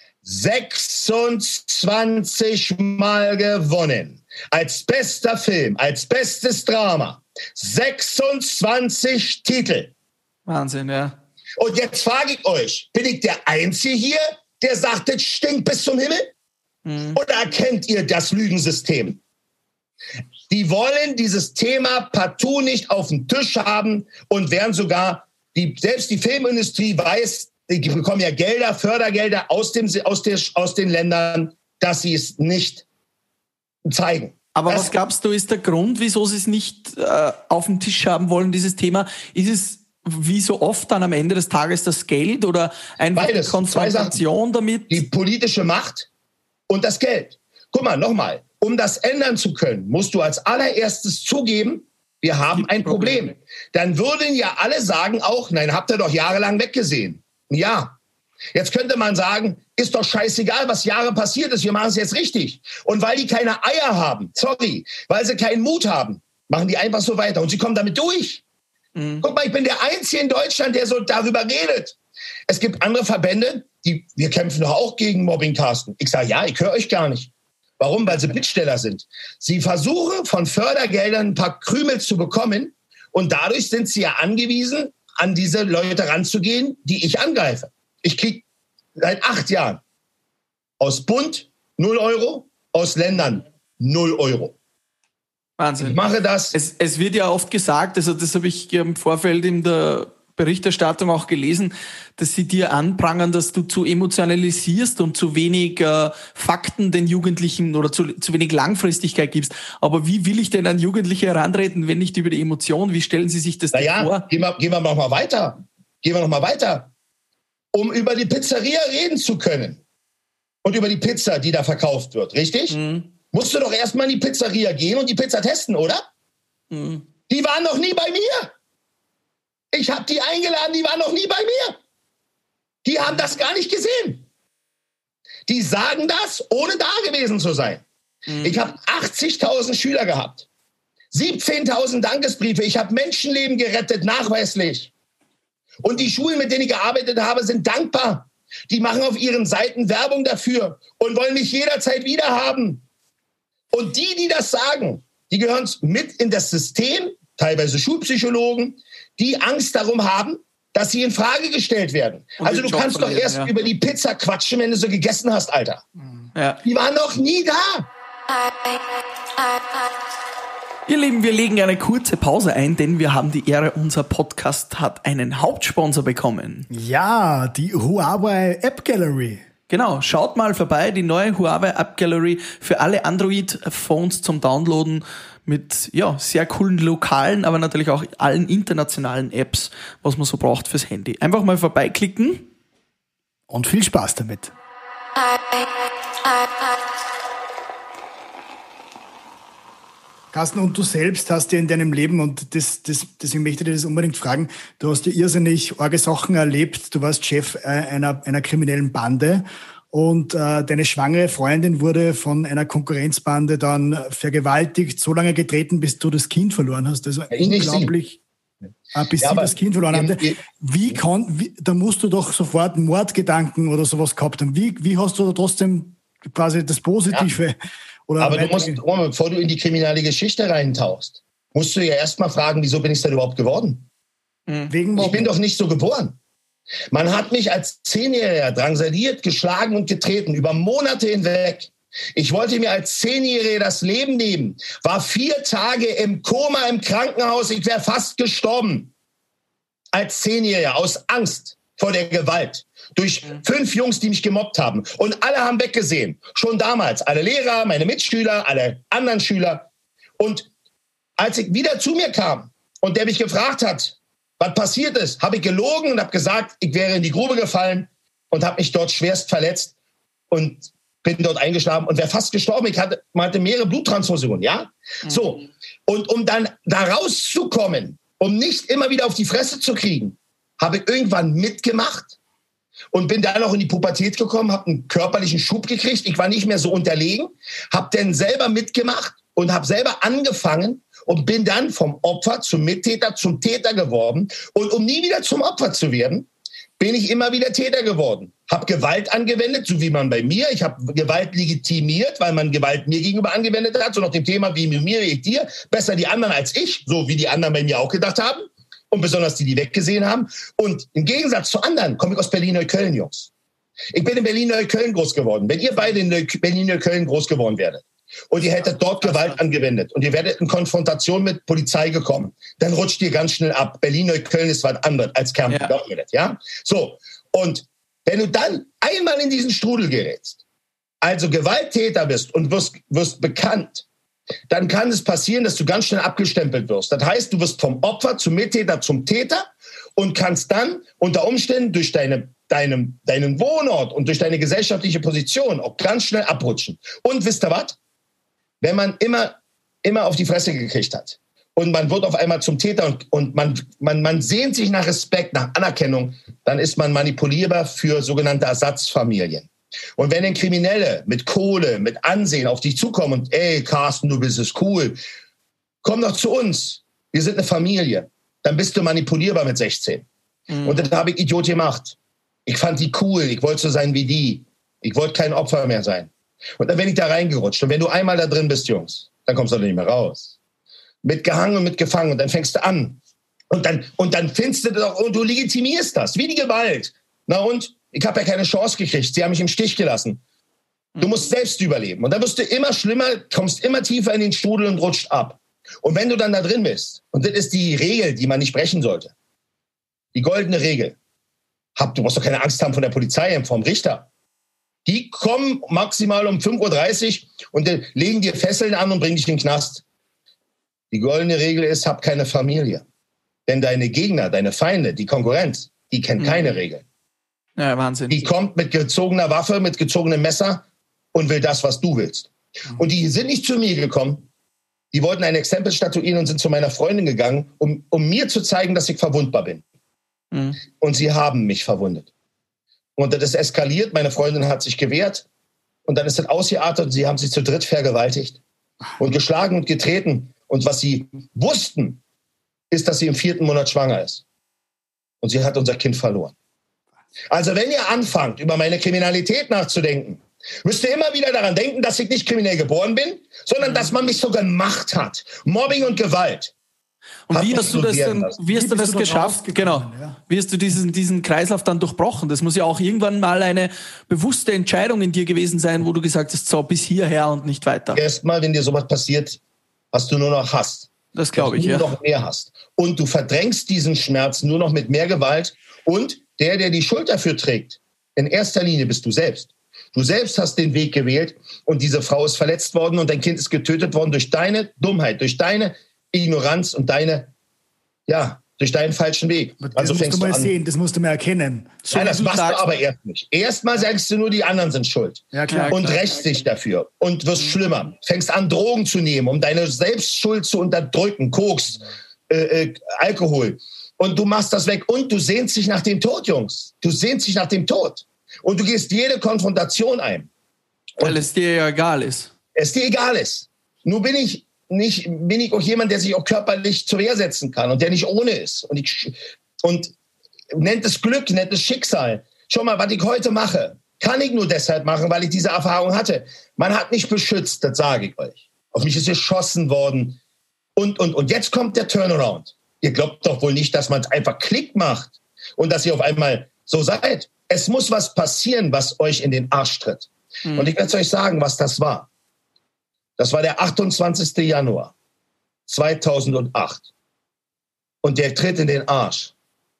sechsundzwanzig Mal gewonnen. Als bester Film, als bestes Drama. sechsundzwanzig Titel. Wahnsinn, ja. Und jetzt frage ich euch, bin ich der Einzige hier, der sagt, das stinkt bis zum Himmel? Mhm. Oder erkennt ihr das Lügensystem? Die wollen dieses Thema partout nicht auf den Tisch haben und werden sogar, die, selbst die Filmindustrie weiß, die bekommen ja Gelder, Fördergelder aus, dem, aus, der, aus den Ländern, dass sie es nicht zeigen. Aber das, was glaubst du, ist der Grund, wieso sie es nicht äh, auf dem Tisch haben wollen, dieses Thema? Ist es wie so oft dann am Ende des Tages das Geld oder einfach beides, die Konfrontation damit? Die politische Macht und das Geld. Guck mal, nochmal. Um das ändern zu können, musst du als allererstes zugeben, wir haben ein Problem. Dann würden ja alle sagen auch, nein, habt ihr doch jahrelang weggesehen. Ja. Jetzt könnte man sagen, ist doch scheißegal, was Jahre passiert ist, wir machen es jetzt richtig. Und weil die keine Eier haben, sorry, weil sie keinen Mut haben, machen die einfach so weiter. Und sie kommen damit durch. Mhm. Guck mal, ich bin der Einzige in Deutschland, der so darüber redet. Es gibt andere Verbände, die, wir kämpfen doch auch gegen Mobbing, Carsten. Ich sage, ja, ich höre euch gar nicht. Warum? Weil sie Bittsteller sind. Sie versuchen, von Fördergeldern ein paar Krümel zu bekommen und dadurch sind sie ja angewiesen, an diese Leute ranzugehen, die ich angreife. Ich kriege seit acht Jahren aus Bund null Euro, aus Ländern null Euro. Wahnsinn. Ich mache das. Es, es wird ja oft gesagt, also das habe ich im Vorfeld in der Berichterstattung auch gelesen, dass sie dir anprangern, dass du zu emotionalisierst und zu wenig äh, Fakten den Jugendlichen oder zu, zu wenig Langfristigkeit gibst. Aber wie will ich denn an Jugendliche herantreten, wenn nicht über die Emotion? Wie stellen Sie sich das denn naja, vor? Gehen wir, gehen wir noch mal weiter. Gehen wir noch mal weiter. Um über die Pizzeria reden zu können und über die Pizza, die da verkauft wird, richtig? Mhm. Musst du doch erstmal in die Pizzeria gehen und die Pizza testen, oder? Mhm. Die waren noch nie bei mir. Ich habe die eingeladen, die waren noch nie bei mir. Die haben das gar nicht gesehen. Die sagen das, ohne da gewesen zu sein. Mhm. Ich habe achtzigtausend Schüler gehabt. siebzehntausend Dankesbriefe. Ich habe Menschenleben gerettet, nachweislich. Und die Schulen, mit denen ich gearbeitet habe, sind dankbar. Die machen auf ihren Seiten Werbung dafür und wollen mich jederzeit wieder haben. Und die, die das sagen, die gehören mit in das System, teilweise Schulpsychologen, die Angst darum haben, dass sie in Frage gestellt werden. Und also du kannst doch erst ja. über die Pizza quatschen, wenn du so gegessen hast, Alter. Ja. Die waren noch nie da. Ihr Lieben, wir legen eine kurze Pause ein, denn wir haben die Ehre, unser Podcast hat einen Hauptsponsor bekommen. Ja, die Huawei App Gallery. Genau, schaut mal vorbei, die neue Huawei App Gallery für alle Android-Phones zum Downloaden mit ja sehr coolen lokalen, aber natürlich auch allen internationalen Apps, was man so braucht fürs Handy. Einfach mal vorbeiklicken. Und viel Spaß damit. Carsten, und du selbst hast ja in deinem Leben, und das, das, deswegen möchte ich dir das unbedingt fragen, du hast ja irrsinnig arge Sachen erlebt, du warst Chef einer, einer kriminellen Bande und äh, deine schwangere Freundin wurde von einer Konkurrenzbande dann vergewaltigt, so lange getreten, bis du das Kind verloren hast. Also ich unglaublich, äh, bis ja, sie das Kind verloren haben. Wie kann, wie, da musst du doch sofort Mordgedanken oder sowas gehabt haben. Wie, wie hast du da trotzdem quasi das Positive... Ja. Oder aber du musst, bevor du in die kriminelle Geschichte reintauchst, musst du ja erstmal fragen, wieso bin ich denn überhaupt geworden? Wegen ich bin doch nicht so geboren. Man hat mich als Zehnjähriger drangsaliert, geschlagen und getreten, über Monate hinweg. Ich wollte mir als Zehnjähriger das Leben nehmen, war vier Tage im Koma im Krankenhaus, ich wäre fast gestorben. Als Zehnjähriger, aus Angst vor der Gewalt. Durch fünf Jungs, die mich gemobbt haben. Und alle haben weggesehen. Schon damals. Alle Lehrer, meine Mitschüler, alle anderen Schüler. Und als ich wieder zu mir kam und der mich gefragt hat, was passiert ist, habe ich gelogen und habe gesagt, ich wäre in die Grube gefallen und habe mich dort schwerst verletzt und bin dort eingeschlafen und wäre fast gestorben. Ich hatte, man hatte mehrere Bluttransfusionen, ja? Mhm. So. Und um dann da rauszukommen, um nicht immer wieder auf die Fresse zu kriegen, habe ich irgendwann mitgemacht. Und bin dann auch in die Pubertät gekommen, habe einen körperlichen Schub gekriegt. Ich war nicht mehr so unterlegen, habe dann selber mitgemacht und habe selber angefangen und bin dann vom Opfer zum Mittäter zum Täter geworden. Und um nie wieder zum Opfer zu werden, bin ich immer wieder Täter geworden. Habe Gewalt angewendet, so wie man bei mir. Ich habe Gewalt legitimiert, weil man Gewalt mir gegenüber angewendet hat. So nach dem Thema, wie mir ich dir, besser die anderen als ich, so wie die anderen bei mir auch gedacht haben. Und besonders die, die weggesehen haben. Und im Gegensatz zu anderen komme ich aus Berlin-Neukölln, Jungs. Ich bin in Berlin-Neukölln groß geworden. Wenn ihr beide in Berlin-Neukölln groß geworden werdet und ihr hättet dort Gewalt angewendet und ihr werdet in Konfrontation mit Polizei gekommen, dann rutscht ihr ganz schnell ab. Berlin-Neukölln ist was anderes als Kempten. Ja. ja. So. Und wenn du dann einmal in diesen Strudel gerätst, also Gewalttäter bist und wirst, wirst bekannt, dann kann es passieren, dass du ganz schnell abgestempelt wirst. Das heißt, du wirst vom Opfer zum Mittäter zum Täter und kannst dann unter Umständen durch deine, deinem, deinen Wohnort und durch deine gesellschaftliche Position auch ganz schnell abrutschen. Und wisst ihr was? Wenn man immer, immer auf die Fresse gekriegt hat und man wird auf einmal zum Täter und, und man, man, man sehnt sich nach Respekt, nach Anerkennung, dann ist man manipulierbar für sogenannte Ersatzfamilien. Und wenn dann Kriminelle mit Kohle, mit Ansehen auf dich zukommen und ey, Carsten, du bist es cool, komm doch zu uns. Wir sind eine Familie. dann bist du manipulierbar mit sechzehn. Mhm. Und das habe ich Idiot gemacht. Ich fand die cool, ich wollte so sein wie die. Ich wollte kein Opfer mehr sein. Und dann bin ich da reingerutscht. Und wenn du einmal da drin bist, Jungs, dann kommst du da nicht mehr raus. Mitgehangen und mitgefangen. Und dann fängst du an. Und dann, und dann findest du das auch, und du legitimierst das, wie die Gewalt. Na und? Ich habe ja keine Chance gekriegt. Sie haben mich im Stich gelassen. Du musst selbst überleben. Und dann wirst du immer schlimmer, kommst immer tiefer in den Strudel und rutscht ab. Und wenn du dann da drin bist, und das ist die Regel, die man nicht brechen sollte, die goldene Regel, hab, du musst doch keine Angst haben von der Polizei, vom Richter. Die kommen maximal um fünf Uhr dreißig und legen dir Fesseln an und bringen dich in den Knast. Die goldene Regel ist, hab keine Familie. Denn deine Gegner, deine Feinde, die Konkurrenz, die kennen mhm. keine Regeln. Ja, Wahnsinn. Die kommt mit gezogener Waffe, mit gezogenem Messer und will das, was du willst. Mhm. Und die sind nicht zu mir gekommen. Die wollten ein Exempel statuieren und sind zu meiner Freundin gegangen, um, um mir zu zeigen, dass ich verwundbar bin. Mhm. Und sie haben mich verwundet. Und das ist eskaliert. Meine Freundin hat sich gewehrt. Und dann ist das ausgeartet und sie haben sich zu dritt vergewaltigt und geschlagen und getreten. Und was sie wussten, ist, dass sie im vierten Monat schwanger ist. Und sie hat unser Kind verloren. Also wenn ihr anfangt, über meine Kriminalität nachzudenken, müsst ihr immer wieder daran denken, dass ich nicht kriminell geboren bin, sondern dass man mich so gemacht hat. Mobbing und Gewalt. Und wie hast du das denn, wie hast du das geschafft? Genau. Wie hast du diesen, diesen Kreislauf dann durchbrochen? Das muss ja auch irgendwann mal eine bewusste Entscheidung in dir gewesen sein, wo du gesagt hast, so bis hierher und nicht weiter. Erstmal, wenn dir sowas passiert, hast du nur noch Hass. Das glaube ich, ja. Nur noch mehr Hass. Und du verdrängst diesen Schmerz nur noch mit mehr Gewalt. Und der, der die Schuld dafür trägt, in erster Linie bist du selbst. Du selbst hast den Weg gewählt und diese Frau ist verletzt worden und dein Kind ist getötet worden durch deine Dummheit, durch deine Ignoranz und deine, ja, durch deinen falschen Weg. Das also musst fängst du mal du an. sehen, das musst du mal erkennen. Nein, das machst du aber erst nicht. Erstmal sagst du nur, die anderen sind schuld. Ja, klar, und klar, rächst klar. dich dafür und wirst schlimmer. Fängst an, Drogen zu nehmen, um deine Selbstschuld zu unterdrücken. Koks, äh, äh, Alkohol. Und du machst das weg. Und du sehnst dich nach dem Tod, Jungs. Du sehnst dich nach dem Tod. Und du gehst jede Konfrontation ein. Weil es dir ja egal ist. Es dir egal ist. Nur bin ich nicht, bin ich auch jemand, der sich auch körperlich zur Wehr setzen kann und der nicht ohne ist. Und ich, und nennt es Glück, nennt es Schicksal. Schau mal, was ich heute mache, kann ich nur deshalb machen, weil ich diese Erfahrung hatte. Man hat mich beschützt, das sage ich euch. Auf mich ist geschossen worden. Und, und, und jetzt kommt der Turnaround. Ihr glaubt doch wohl nicht, dass man es einfach Klick macht und dass ihr auf einmal so seid. Es muss was passieren, was euch in den Arsch tritt. Mhm. Und ich werde euch sagen, was das war. Das war der achtundzwanzigster Januar zweitausendacht. Und der Tritt in den Arsch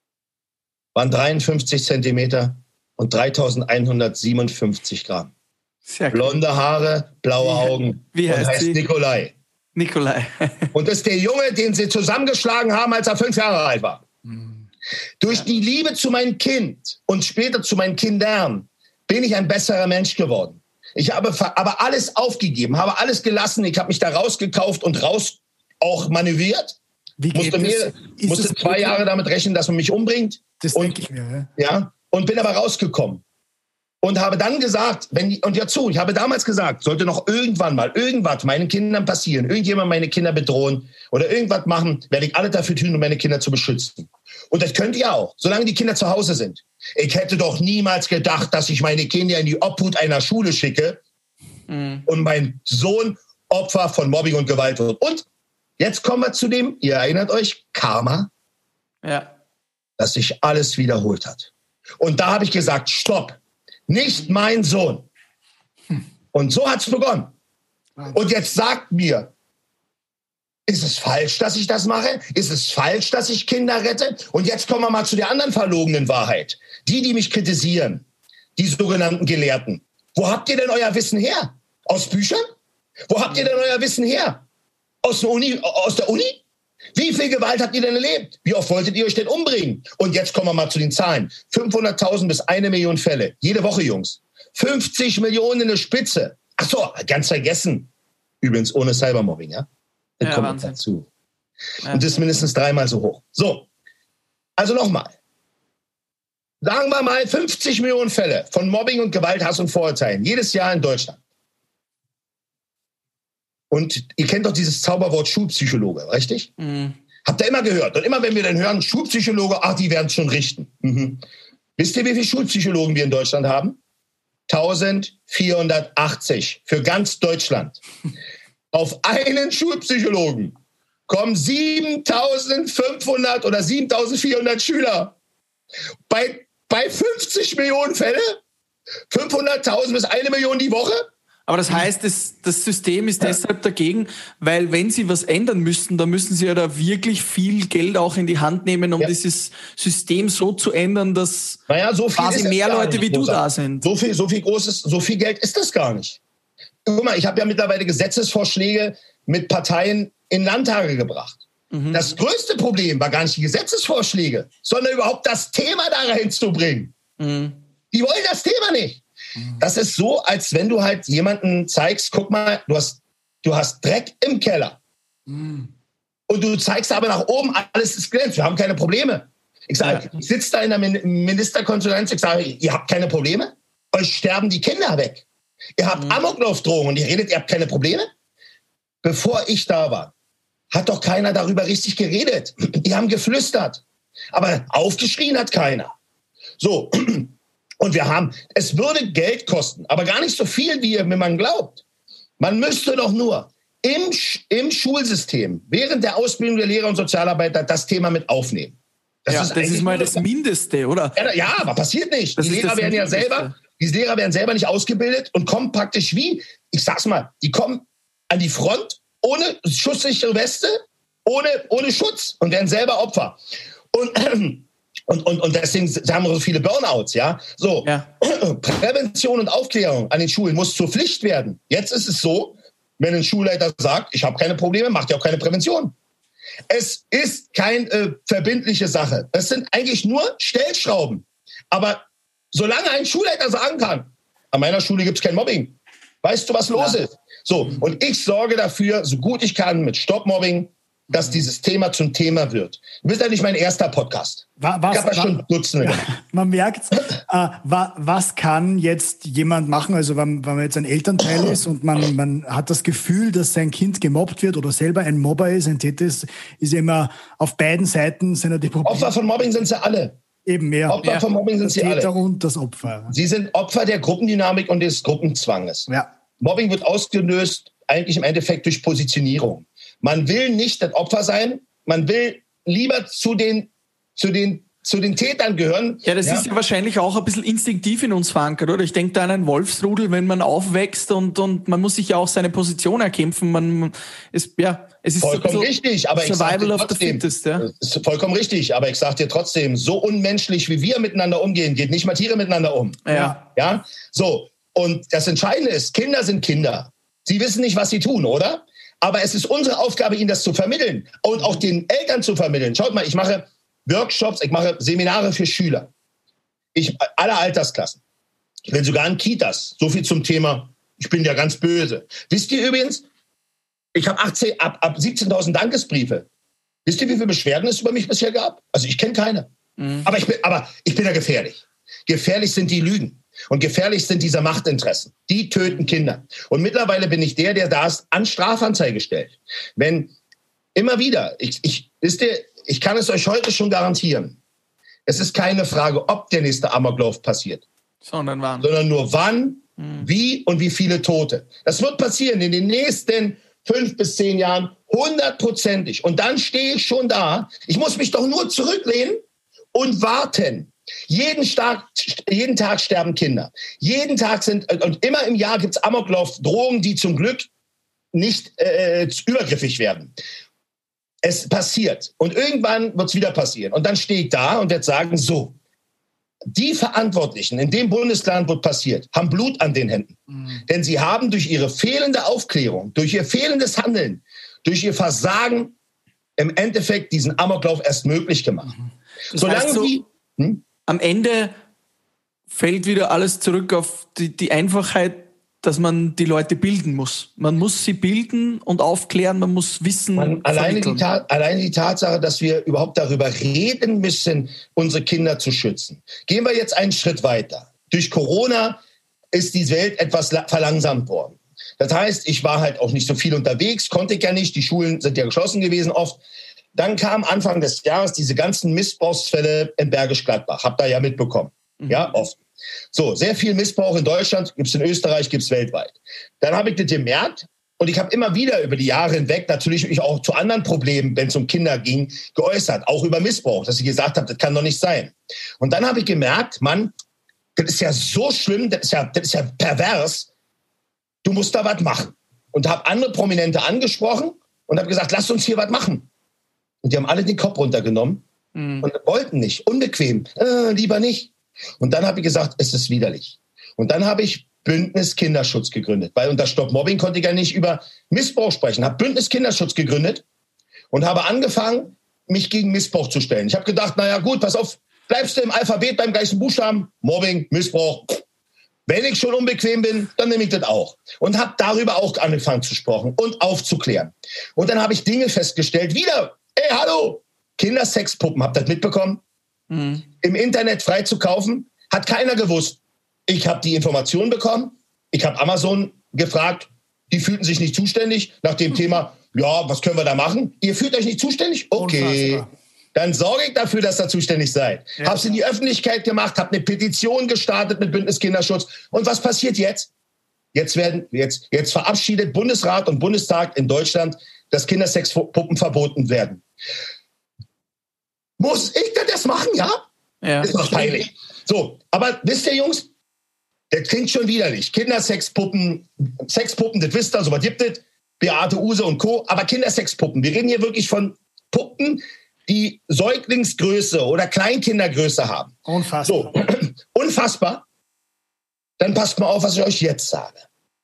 waren dreiundfünfzig Zentimeter und dreitausendeinhundertsiebenundfünfzig Gramm. Sehr Blonde Haare, blaue wie, Augen. Wie heißt, und heißt sie? Nikolai. Nikolai. Und das ist der Junge, den sie zusammengeschlagen haben, als er fünf Jahre alt war. Mhm. Durch die Liebe zu meinem Kind und später zu meinen Kindern bin ich ein besserer Mensch geworden. Ich habe aber alles aufgegeben, habe alles gelassen. Ich habe mich da rausgekauft und raus auch manövriert. Wie geht musste mir, musste zwei möglich? Jahre damit rechnen, dass man mich umbringt. Das und, denke ich mir. Ja. ja. Und bin aber rausgekommen. Und habe dann gesagt, wenn, und ja zu, ich habe damals gesagt, sollte noch irgendwann mal irgendwas meinen Kindern passieren, irgendjemand meine Kinder bedrohen oder irgendwas machen, werde ich alles dafür tun, um meine Kinder zu beschützen. Und das könnt ihr auch, solange die Kinder zu Hause sind. Ich hätte doch niemals gedacht, dass ich meine Kinder in die Obhut einer Schule schicke mhm. und mein Sohn Opfer von Mobbing und Gewalt wird. Und jetzt kommen wir zu dem, ihr erinnert euch, Karma, ja. dass sich alles wiederholt hat. Und da habe ich gesagt, stopp. Nicht mein Sohn. Und so hat es begonnen. Und jetzt sagt mir, ist es falsch, dass ich das mache? Ist es falsch, dass ich Kinder rette? Und jetzt kommen wir mal zu der anderen verlogenen Wahrheit. Die, die mich kritisieren, die sogenannten Gelehrten. Wo habt ihr denn euer Wissen her? Aus Büchern? Wo habt ihr denn euer Wissen her? Aus der Uni? Aus der Uni? Wie viel Gewalt habt ihr denn erlebt? Wie oft wolltet ihr euch denn umbringen? Und jetzt kommen wir mal zu den Zahlen. fünfhunderttausend bis eine Million Fälle. Jede Woche, Jungs. fünfzig Millionen in der Spitze. Ach so, ganz vergessen. Übrigens ohne Cybermobbing, ja? Das ja, kommt Wahnsinn. dazu. Ja. Und das ist mindestens dreimal so hoch. So, also nochmal. Sagen wir mal fünfzig Millionen Fälle von Mobbing und Gewalt, Hass und Vorurteilen. Jedes Jahr in Deutschland. Und ihr kennt doch dieses Zauberwort Schulpsychologe, richtig? Mhm. Habt ihr immer gehört. Und immer, wenn wir dann hören, Schulpsychologe, ach, die werden es schon richten. Mhm. Wisst ihr, wie viele Schulpsychologen wir in Deutschland haben? eintausendvierhundertachtzig für ganz Deutschland. Auf einen Schulpsychologen kommen siebentausendfünfhundert oder siebentausendvierhundert Schüler. Bei, bei fünfzig Millionen Fälle, fünfhunderttausend bis eine Million die Woche. Aber das heißt, das, das System ist deshalb dagegen, weil wenn sie was ändern müssten, dann müssen sie ja da wirklich viel Geld auch in die Hand nehmen, um ja. dieses System so zu ändern, dass naja, so viel quasi mehr Leute wie du großer. da sind. So viel, so viel großes, so viel Geld ist das gar nicht. Guck mal, ich habe ja mittlerweile Gesetzesvorschläge mit Parteien in Landtage gebracht. Mhm. Das größte Problem war gar nicht die Gesetzesvorschläge, sondern überhaupt das Thema da reinzubringen. Mhm. Die wollen das Thema nicht. Das ist so, als wenn du halt jemanden zeigst, guck mal, du hast, du hast Dreck im Keller. Mm. Und du zeigst aber nach oben, alles ist glänzend, wir haben keine Probleme. Ich sage, ja. ich sitze da in der Ministerkonferenz, ich sage, ihr habt keine Probleme? Euch sterben die Kinder weg. Ihr habt mm. Amoklaufdrohungen und ihr redet, ihr habt keine Probleme? Bevor ich da war, hat doch keiner darüber richtig geredet. Die haben geflüstert. Aber aufgeschrien hat keiner. So. Und wir haben, es würde Geld kosten, aber gar nicht so viel, wie man glaubt. Man müsste doch nur im, im Schulsystem, während der Ausbildung der Lehrer und Sozialarbeiter, das Thema mit aufnehmen. Das, ja, ist, das ist mal das Mindeste, oder? Ja, ja, aber passiert nicht. Das die Lehrer werden ja selber, die Lehrer werden selber nicht ausgebildet und kommen praktisch wie, ich sag's mal, die kommen an die Front ohne schutzsichere Weste, ohne, ohne Schutz und werden selber Opfer. Und Und, und, und deswegen haben wir so viele Burnouts, ja. So, ja. Prävention und Aufklärung an den Schulen muss zur Pflicht werden. Jetzt ist es so, wenn ein Schulleiter sagt, ich habe keine Probleme, macht ja auch keine Prävention. Es ist keine äh, verbindliche Sache. Es sind eigentlich nur Stellschrauben. Aber solange ein Schulleiter sagen kann, an meiner Schule gibt es kein Mobbing, weißt du, was los ja. ist? So, und ich sorge dafür, so gut ich kann, mit Stop Mobbing, dass dieses Thema zum Thema wird. Du bist ja nicht mein erster Podcast. Was, ich habe ja schon Dutzende. Ja, man merkt, äh, wa, was kann jetzt jemand machen, also wenn, wenn man jetzt ein Elternteil ist und man, man hat das Gefühl, dass sein Kind gemobbt wird oder selber ein Mobber ist, ein Täter ist, ist immer auf beiden Seiten sind ja die Probleme. Opfer von Mobbing sind sie alle. Eben, ja. Opfer ja. von Mobbing sind das sie Täter alle. Und das Opfer. Sie sind Opfer der Gruppendynamik und des Gruppenzwanges. Ja. Mobbing wird ausgelöst eigentlich im Endeffekt durch Positionierung. Man will nicht das Opfer sein, man will lieber zu den, zu den, zu den Tätern gehören. Ja, das ja. ist ja wahrscheinlich auch ein bisschen instinktiv in uns verankert, oder? Ich denke da an einen Wolfsrudel, wenn man aufwächst und, und man muss sich ja auch seine Position erkämpfen. Man ist, ja, es ist vollkommen so richtig, aber ich sag dir trotzdem, fittest, ja? ist vollkommen richtig, aber ich sag dir trotzdem, so unmenschlich, wie wir miteinander umgehen, geht nicht mal Tiere miteinander um. Ja. Ja, so. Und das Entscheidende ist, Kinder sind Kinder. Sie wissen nicht, was sie tun, oder? Aber es ist unsere Aufgabe, ihnen das zu vermitteln und auch den Eltern zu vermitteln. Schaut mal, ich mache Workshops, ich mache Seminare für Schüler. Ich, aller Altersklassen. Ich bin sogar in Kitas. So viel zum Thema, ich bin ja ganz böse. Wisst ihr übrigens, ich habe achtzehn, ab, ab siebzehntausend Dankesbriefe. Wisst ihr, wie viele Beschwerden es über mich bisher gab? Also ich kenne keine. Mhm. Aber, ich bin, aber ich bin ja gefährlich. Gefährlich sind die Lügen. Und gefährlich sind diese Machtinteressen. Die töten Kinder. Und mittlerweile bin ich der, der da ist, an Strafanzeige stellt. Wenn immer wieder, ich, ich, wisst ihr, ich kann es euch heute schon garantieren, es ist keine Frage, ob der nächste Amoklauf passiert. Sondern wann. Sondern nur wann, mhm. wie und wie viele Tote. Das wird passieren in den nächsten fünf bis zehn Jahren, hundertprozentig. Und dann stehe ich schon da. Ich muss mich doch nur zurücklehnen und warten. Jeden Tag, jeden Tag sterben Kinder. Jeden Tag sind, und immer im Jahr gibt es Amoklauf-Drohungen, die zum Glück nicht äh, übergriffig werden. Es passiert. Und irgendwann wird es wieder passieren. Und dann stehe ich da und werde sagen, so, die Verantwortlichen in dem Bundesland, wo es passiert, haben Blut an den Händen. Mhm. Denn sie haben durch ihre fehlende Aufklärung, durch ihr fehlendes Handeln, durch ihr Versagen im Endeffekt diesen Amoklauf erst möglich gemacht. Mhm. Solange so, sie... Hm? Am Ende fällt wieder alles zurück auf die, die Einfachheit, dass man die Leute bilden muss. Man muss sie bilden und aufklären, man muss Wissen man, alleine, die alleine die Tatsache, dass wir überhaupt darüber reden müssen, unsere Kinder zu schützen. Gehen wir jetzt einen Schritt weiter. Durch Corona ist die Welt etwas verlangsamt worden. Das heißt, ich war halt auch nicht so viel unterwegs, konnte ich ja nicht, die Schulen sind ja geschlossen gewesen oft. Dann kam Anfang des Jahres diese ganzen Missbrauchsfälle in Bergisch Gladbach. Habt ihr ja mitbekommen. Mhm. Ja, oft. So, sehr viel Missbrauch in Deutschland, gibt's in Österreich, gibt's weltweit. Dann habe ich das gemerkt und ich habe immer wieder über die Jahre hinweg natürlich mich auch zu anderen Problemen, wenn es um Kinder ging, geäußert. Auch über Missbrauch, dass ich gesagt habe, das kann doch nicht sein. Und dann habe ich gemerkt, Mann, das ist ja so schlimm, das ist ja, das ist ja pervers. Du musst da was machen. Und habe andere Prominente angesprochen und habe gesagt, lasst uns hier was machen. Und die haben alle den Kopf runtergenommen mhm. und wollten nicht, unbequem, äh, lieber nicht. Und dann habe ich gesagt, es ist widerlich. Und dann habe ich Bündnis Kinderschutz gegründet, weil unter Stopp Mobbing konnte ich ja nicht über Missbrauch sprechen. Habe Bündnis Kinderschutz gegründet und habe angefangen, mich gegen Missbrauch zu stellen. Ich habe gedacht, naja gut, pass auf, bleibst du im Alphabet beim gleichen Buchstaben, Mobbing, Missbrauch. Wenn ich schon unbequem bin, dann nehme ich das auch. Und habe darüber auch angefangen zu sprechen und aufzuklären. Und dann habe ich Dinge festgestellt, wieder, ey, hallo, Kindersexpuppen, habt ihr das mitbekommen? Mhm. Im Internet frei zu kaufen, hat keiner gewusst. Ich habe die Information bekommen, ich habe Amazon gefragt, die fühlten sich nicht zuständig nach dem mhm. Thema, ja, was können wir da machen? Ihr fühlt euch nicht zuständig? Okay, Unfassbar. Dann sorge ich dafür, dass ihr zuständig seid. Ja. Hab's in die Öffentlichkeit gemacht, hab eine Petition gestartet mit Bündnis Kinderschutz. Und was passiert jetzt? Jetzt werden, jetzt, jetzt verabschiedet Bundesrat und Bundestag in Deutschland, dass Kindersexpuppen verboten werden. Muss ich denn das machen, ja? Ja. Ist doch peinlich. So, aber wisst ihr, Jungs, das klingt schon widerlich. Kindersexpuppen, Sexpuppen, das wisst ihr, so was gibt es. Beate Uhse und Co. Aber Kindersexpuppen, wir reden hier wirklich von Puppen, die Säuglingsgröße oder Kleinkindergröße haben. Unfassbar. So, unfassbar. Dann passt mal auf, was ich euch jetzt sage.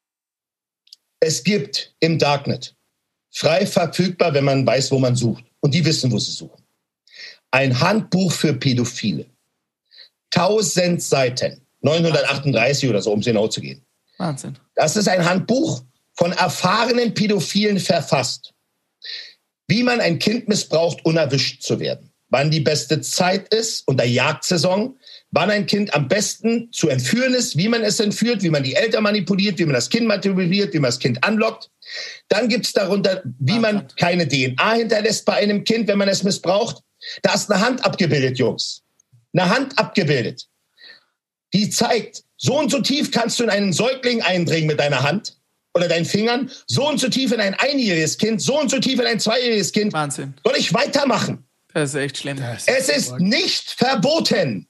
Es gibt im Darknet, frei verfügbar, wenn man weiß, wo man sucht. Und die wissen, wo sie suchen. Ein Handbuch für Pädophile. Tausend Seiten. neunhundertachtunddreißig oder so, um es genau zu gehen. Wahnsinn. Das ist ein Handbuch von erfahrenen Pädophilen verfasst. Wie man ein Kind missbraucht, unerwischt zu werden. Wann die beste Zeit ist unter Jagdsaison, wann ein Kind am besten zu entführen ist, wie man es entführt, wie man die Eltern manipuliert, wie man das Kind manipuliert, wie man das Kind anlockt. Dann gibt es darunter, wie man keine D N A hinterlässt bei einem Kind, wenn man es missbraucht. Da ist eine Hand abgebildet, Jungs. Eine Hand abgebildet. Die zeigt, so und so tief kannst du in einen Säugling eindringen mit deiner Hand oder deinen Fingern, so und so tief in ein einjähriges Kind, so und so tief in ein zweijähriges Kind. Wahnsinn. Soll ich weitermachen? Das ist echt schlimm. Ist es ist verrückt. Nicht verboten.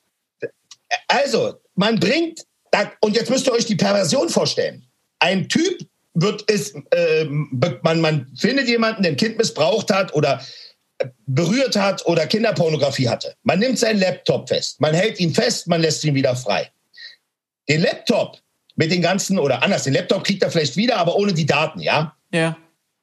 Also, man bringt, und jetzt müsst ihr euch die Perversion vorstellen. Ein Typ wird es, äh, man, man findet jemanden, der ein Kind missbraucht hat oder berührt hat oder Kinderpornografie hatte. Man nimmt seinen Laptop fest, man hält ihn fest, man lässt ihn wieder frei. Den Laptop mit den ganzen, oder anders, den Laptop kriegt er vielleicht wieder, aber ohne die Daten, ja? Ja.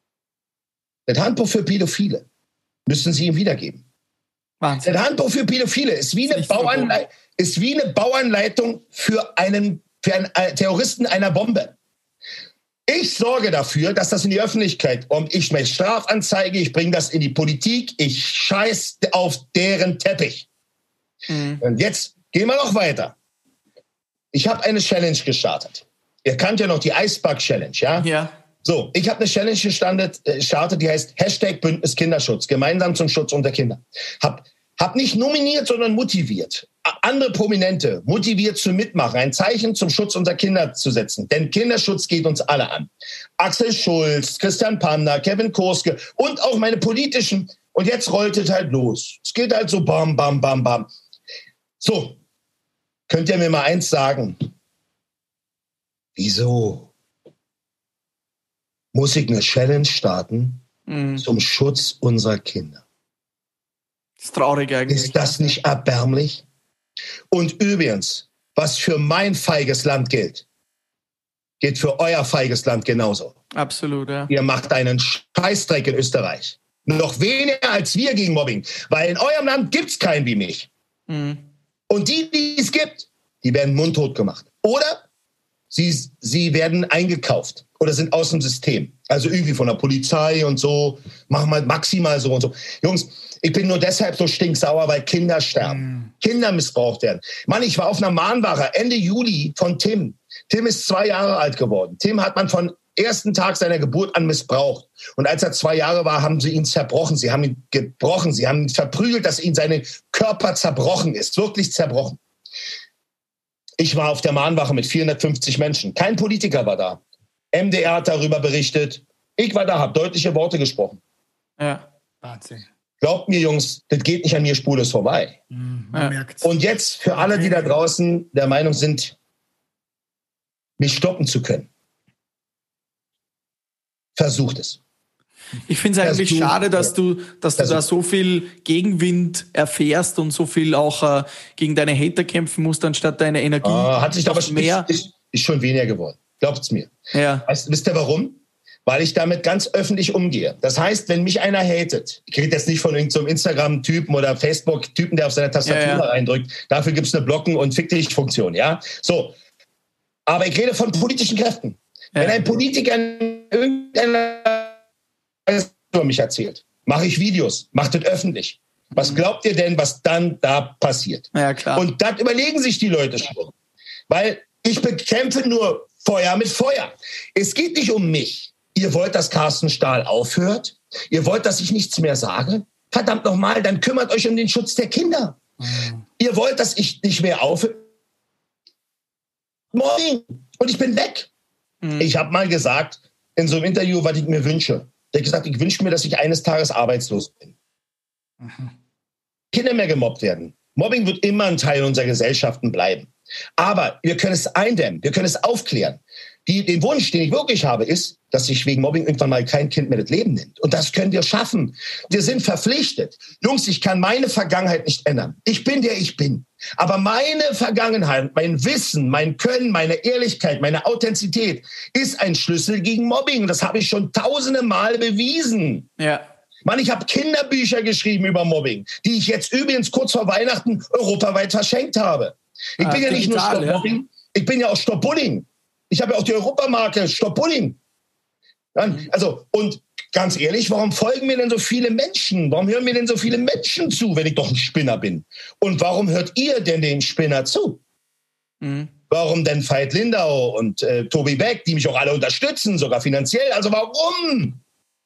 Das Handbuch für Pädophile müssen sie ihm wiedergeben. Wahnsinn. Das Handbuch für Pädophile ist wie, eine Bauanle- ist wie eine Bauanleitung für einen, für einen Terroristen einer Bombe. Ich sorge dafür, dass das in die Öffentlichkeit kommt. Ich mache Strafanzeige, ich bringe das in die Politik, ich scheiß auf deren Teppich. Mhm. Und jetzt gehen wir noch weiter. Ich habe eine Challenge gestartet. Ihr kennt ja noch die Eisberg-Challenge, ja? Ja. So, ich habe eine Challenge gestartet, äh, die heißt Hashtag Bündnis Kinderschutz, gemeinsam zum Schutz unserer Kinder. Hab, hab nicht nominiert, sondern motiviert. Andere Prominente motiviert zu mitmachen, ein Zeichen zum Schutz unserer Kinder zu setzen. Denn Kinderschutz geht uns alle an. Axel Schulz, Christian Panda, Kevin Kurske und auch meine politischen. Und jetzt rollt es halt los. Es geht halt so bam, bam, bam, bam. So, könnt ihr mir mal eins sagen? Wieso muss ich eine Challenge starten mhm. zum Schutz unserer Kinder? Das ist traurig eigentlich. Ist das nicht erbärmlich? Und übrigens, was für mein feiges Land gilt, gilt für euer feiges Land genauso. Absolut, ja. Ihr macht einen Scheißdreck in Österreich. Noch weniger als wir gegen Mobbing. Weil in eurem Land gibt's keinen wie mich. Mhm. Und die, die es gibt, die werden mundtot gemacht. Oder sie, sie werden eingekauft oder sind aus dem System. Also irgendwie von der Polizei und so. Machen wir maximal so und so. Jungs, ich bin nur deshalb so stinksauer, weil Kinder sterben. Mm. Kinder missbraucht werden. Mann, ich war auf einer Mahnwache Ende Juli von Tim. Tim ist zwei Jahre alt geworden. Tim hat man von ersten Tag seiner Geburt an missbraucht. Und als er zwei Jahre war, haben sie ihn zerbrochen. Sie haben ihn gebrochen. Sie haben ihn verprügelt, dass ihm sein Körper zerbrochen ist. Wirklich zerbrochen. Ich war auf der Mahnwache mit vierhundertfünfzig Menschen. Kein Politiker war da. M D R hat darüber berichtet. Ich war da, habe deutliche Worte gesprochen. Ja. Wahnsinn. Glaubt mir, Jungs, das geht nicht an mir spurlos vorbei. Mhm, Ja. merkt's. Und jetzt für alle, die da draußen der Meinung sind, mich stoppen zu können. Versucht es. Ich finde es eigentlich Dass du- schade, dass du, dass du Also- da so viel Gegenwind erfährst und so viel auch äh, gegen deine Hater kämpfen musst, anstatt deine Energie Ah, hat sich aber noch mehr. ist, ist, ist schon weniger geworden. Glaubt's mir. Ja. Weißt, wisst ihr warum? Weil ich damit ganz öffentlich umgehe. Das heißt, wenn mich einer hatet, ich rede jetzt nicht von irgendeinem Instagram-Typen oder Facebook-Typen, der auf seine Tastatur Ja, ja. reindrückt. Dafür gibt's eine Blocken- und Fick-dich-Funktion, ja? So. Aber ich rede von politischen Kräften. Ja. Wenn ein Politiker in irgendeiner Weise über mich erzählt, mache ich Videos, macht das öffentlich. Was glaubt ihr denn, was dann da passiert? Ja, klar. Und das überlegen sich die Leute schon. Weil ich bekämpfe nur Feuer mit Feuer. Es geht nicht um mich. Ihr wollt, dass Carsten Stahl aufhört? Ihr wollt, dass ich nichts mehr sage? Verdammt nochmal, dann kümmert euch um den Schutz der Kinder. Mhm. Ihr wollt, dass ich nicht mehr aufhöre? Mobbing. Und ich bin weg. Mhm. Ich habe mal gesagt, in so einem Interview, was ich mir wünsche. Ich habe gesagt, ich wünsche mir, dass ich eines Tages arbeitslos bin. Mhm. Kinder mehr gemobbt werden. Mobbing wird immer ein Teil unserer Gesellschaften bleiben. Aber wir können es eindämmen, wir können es aufklären. Die, den Wunsch, den ich wirklich habe, ist, dass sich wegen Mobbing irgendwann mal kein Kind mehr das Leben nimmt. Und das können wir schaffen. Wir sind verpflichtet. Jungs, ich kann meine Vergangenheit nicht ändern. Ich bin, der ich bin. Aber meine Vergangenheit, mein Wissen, mein Können, meine Ehrlichkeit, meine Authentizität ist ein Schlüssel gegen Mobbing. Das habe ich schon tausende Mal bewiesen. Ja. Mann, ich habe Kinderbücher geschrieben über Mobbing, die ich jetzt übrigens kurz vor Weihnachten europaweit verschenkt habe. Ich ah, bin ja nicht nur digital, Stop Mobbing, ja. Ich bin ja auch Stop Bullying. Ich habe ja auch die Europamarke Stop Bullying. Mhm. Also, und ganz ehrlich, warum folgen mir denn so viele Menschen? Warum hören mir denn so viele Menschen zu, wenn ich doch ein Spinner bin? Und warum hört ihr denn den Spinner zu? Mhm. Warum denn Veit Lindau und äh, Tobi Beck, die mich auch alle unterstützen, sogar finanziell? Also warum?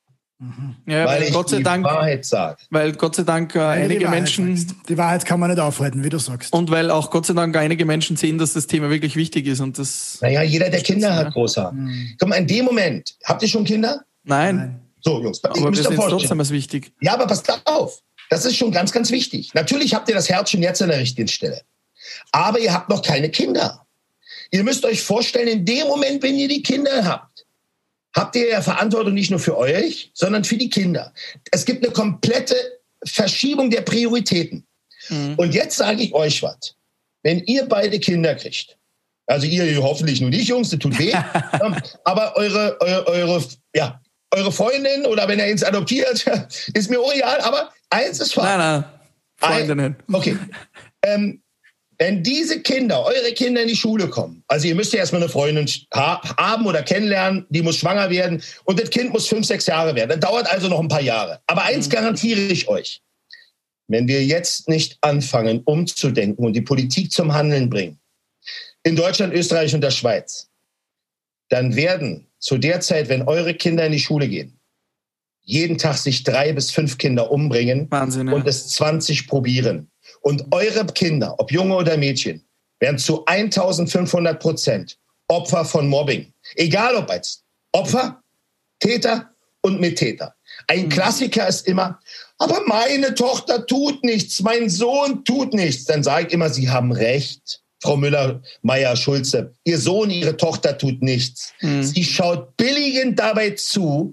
Mhm. Ja, weil, weil ich Gott sei die Dank, Wahrheit sage. Weil Gott sei Dank äh, einige die Menschen... Sagst. Die Wahrheit kann man nicht aufhalten, wie du sagst. Und weil auch Gott sei Dank einige Menschen sehen, dass das Thema wirklich wichtig ist. Und das naja, jeder, der Kinder hat, großer. Mhm. Komm, in dem Moment, habt ihr schon Kinder? Nein. Nein. So, Jungs, aber wir sehen es trotzdem als wichtig. Ja, aber passt auf. Das ist schon ganz, ganz wichtig. Natürlich habt ihr das Herzchen jetzt an der richtigen Stelle. Aber ihr habt noch keine Kinder. Ihr müsst euch vorstellen, in dem Moment, wenn ihr die Kinder habt, habt ihr ja Verantwortung nicht nur für euch, sondern für die Kinder. Es gibt eine komplette Verschiebung der Prioritäten. Mhm. Und jetzt sage ich euch was. Wenn ihr beide Kinder kriegt, also ihr hoffentlich nur nicht, Jungs, das tut weh, aber eure, eure, eure, ja, eure Freundin oder wenn er ins adoptiert, ist mir auch egal, aber eins ist Fakt. Nein, nein, Freundinnen. Ein, okay. ähm, Wenn diese Kinder, eure Kinder in die Schule kommen, also ihr müsst ja erstmal eine Freundin ha- haben oder kennenlernen, die muss schwanger werden und das Kind muss fünf, sechs Jahre werden. Das dauert also noch ein paar Jahre. Aber eins mhm. garantiere ich euch, wenn wir jetzt nicht anfangen, umzudenken und die Politik zum Handeln bringen, in Deutschland, Österreich und der Schweiz, dann werden zu der Zeit, wenn eure Kinder in die Schule gehen, jeden Tag sich drei bis fünf Kinder umbringen Wahnsinn, ja. und es zwanzig probieren. Und eure Kinder, ob Junge oder Mädchen, werden zu eintausendfünfhundert Prozent Opfer von Mobbing. Egal ob als Opfer, Täter und Mittäter. Ein mhm. Klassiker ist immer, aber meine Tochter tut nichts, mein Sohn tut nichts. Dann sage ich immer, Sie haben recht, Frau Müller, Meier, Schulze. Ihr Sohn, Ihre Tochter tut nichts. Mhm. Sie schaut billigend dabei zu,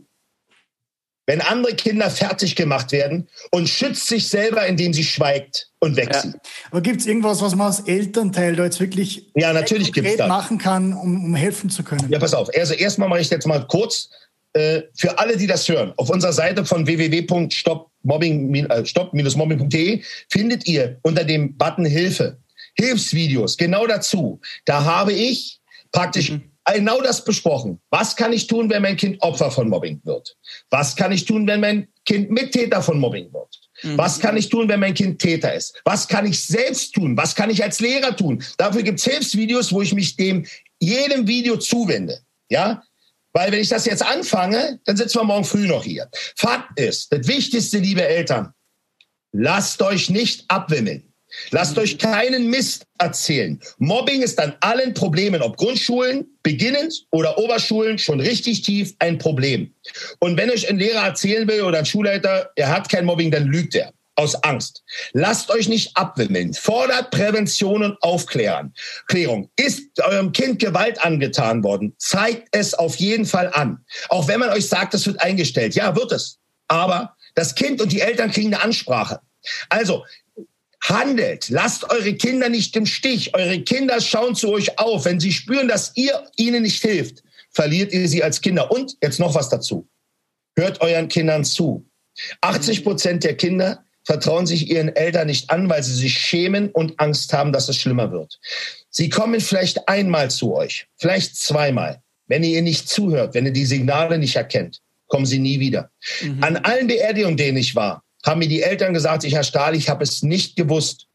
wenn andere Kinder fertig gemacht werden und schützt sich selber, indem sie schweigt und wegsieht. Ja. Aber gibt es irgendwas, was man als Elternteil da jetzt wirklich ja, natürlich gibt's das. machen kann, um, um helfen zu können? Ja, pass auf. Also erstmal mache ich jetzt mal kurz äh, für alle, die das hören. Auf unserer Seite von w w w punkt stop mobbing punkt d e findet ihr unter dem Button Hilfe Hilfsvideos genau dazu. Da habe ich praktisch mhm. genau das besprochen. Was kann ich tun, wenn mein Kind Opfer von Mobbing wird? Was kann ich tun, wenn mein Kind Mittäter von Mobbing wird? Mhm. Was kann ich tun, wenn mein Kind Täter ist? Was kann ich selbst tun? Was kann ich als Lehrer tun? Dafür gibt es Hilfsvideos, wo ich mich dem jedem Video zuwende. Ja? Weil wenn ich das jetzt anfange, dann sitzen wir morgen früh noch hier. Fakt ist, das Wichtigste, liebe Eltern, lasst euch nicht abwimmeln. Lasst euch keinen Mist erzählen. Mobbing ist an allen Problemen, ob Grundschulen, beginnend oder Oberschulen, schon richtig tief ein Problem. Und wenn euch ein Lehrer erzählen will oder ein Schulleiter, er hat kein Mobbing, dann lügt er. Aus Angst. Lasst euch nicht abwimmeln. Fordert Prävention und Aufklärung. Klärung. Ist eurem Kind Gewalt angetan worden? Zeigt es auf jeden Fall an. Auch wenn man euch sagt, es wird eingestellt. Ja, wird es. Aber das Kind und die Eltern kriegen eine Ansprache. Also, handelt. Lasst eure Kinder nicht im Stich. Eure Kinder schauen zu euch auf. Wenn sie spüren, dass ihr ihnen nicht hilft, verliert ihr sie als Kinder. Und jetzt noch was dazu. Hört euren Kindern zu. achtzig Prozent der Kinder vertrauen sich ihren Eltern nicht an, weil sie sich schämen und Angst haben, dass es schlimmer wird. Sie kommen vielleicht einmal zu euch, vielleicht zweimal. Wenn ihr ihnen nicht zuhört, wenn ihr die Signale nicht erkennt, kommen sie nie wieder. Mhm. An allen Beerdigungen, denen ich war, haben mir die Eltern gesagt, ich, Herr Stahl, ich habe es nicht gewusst.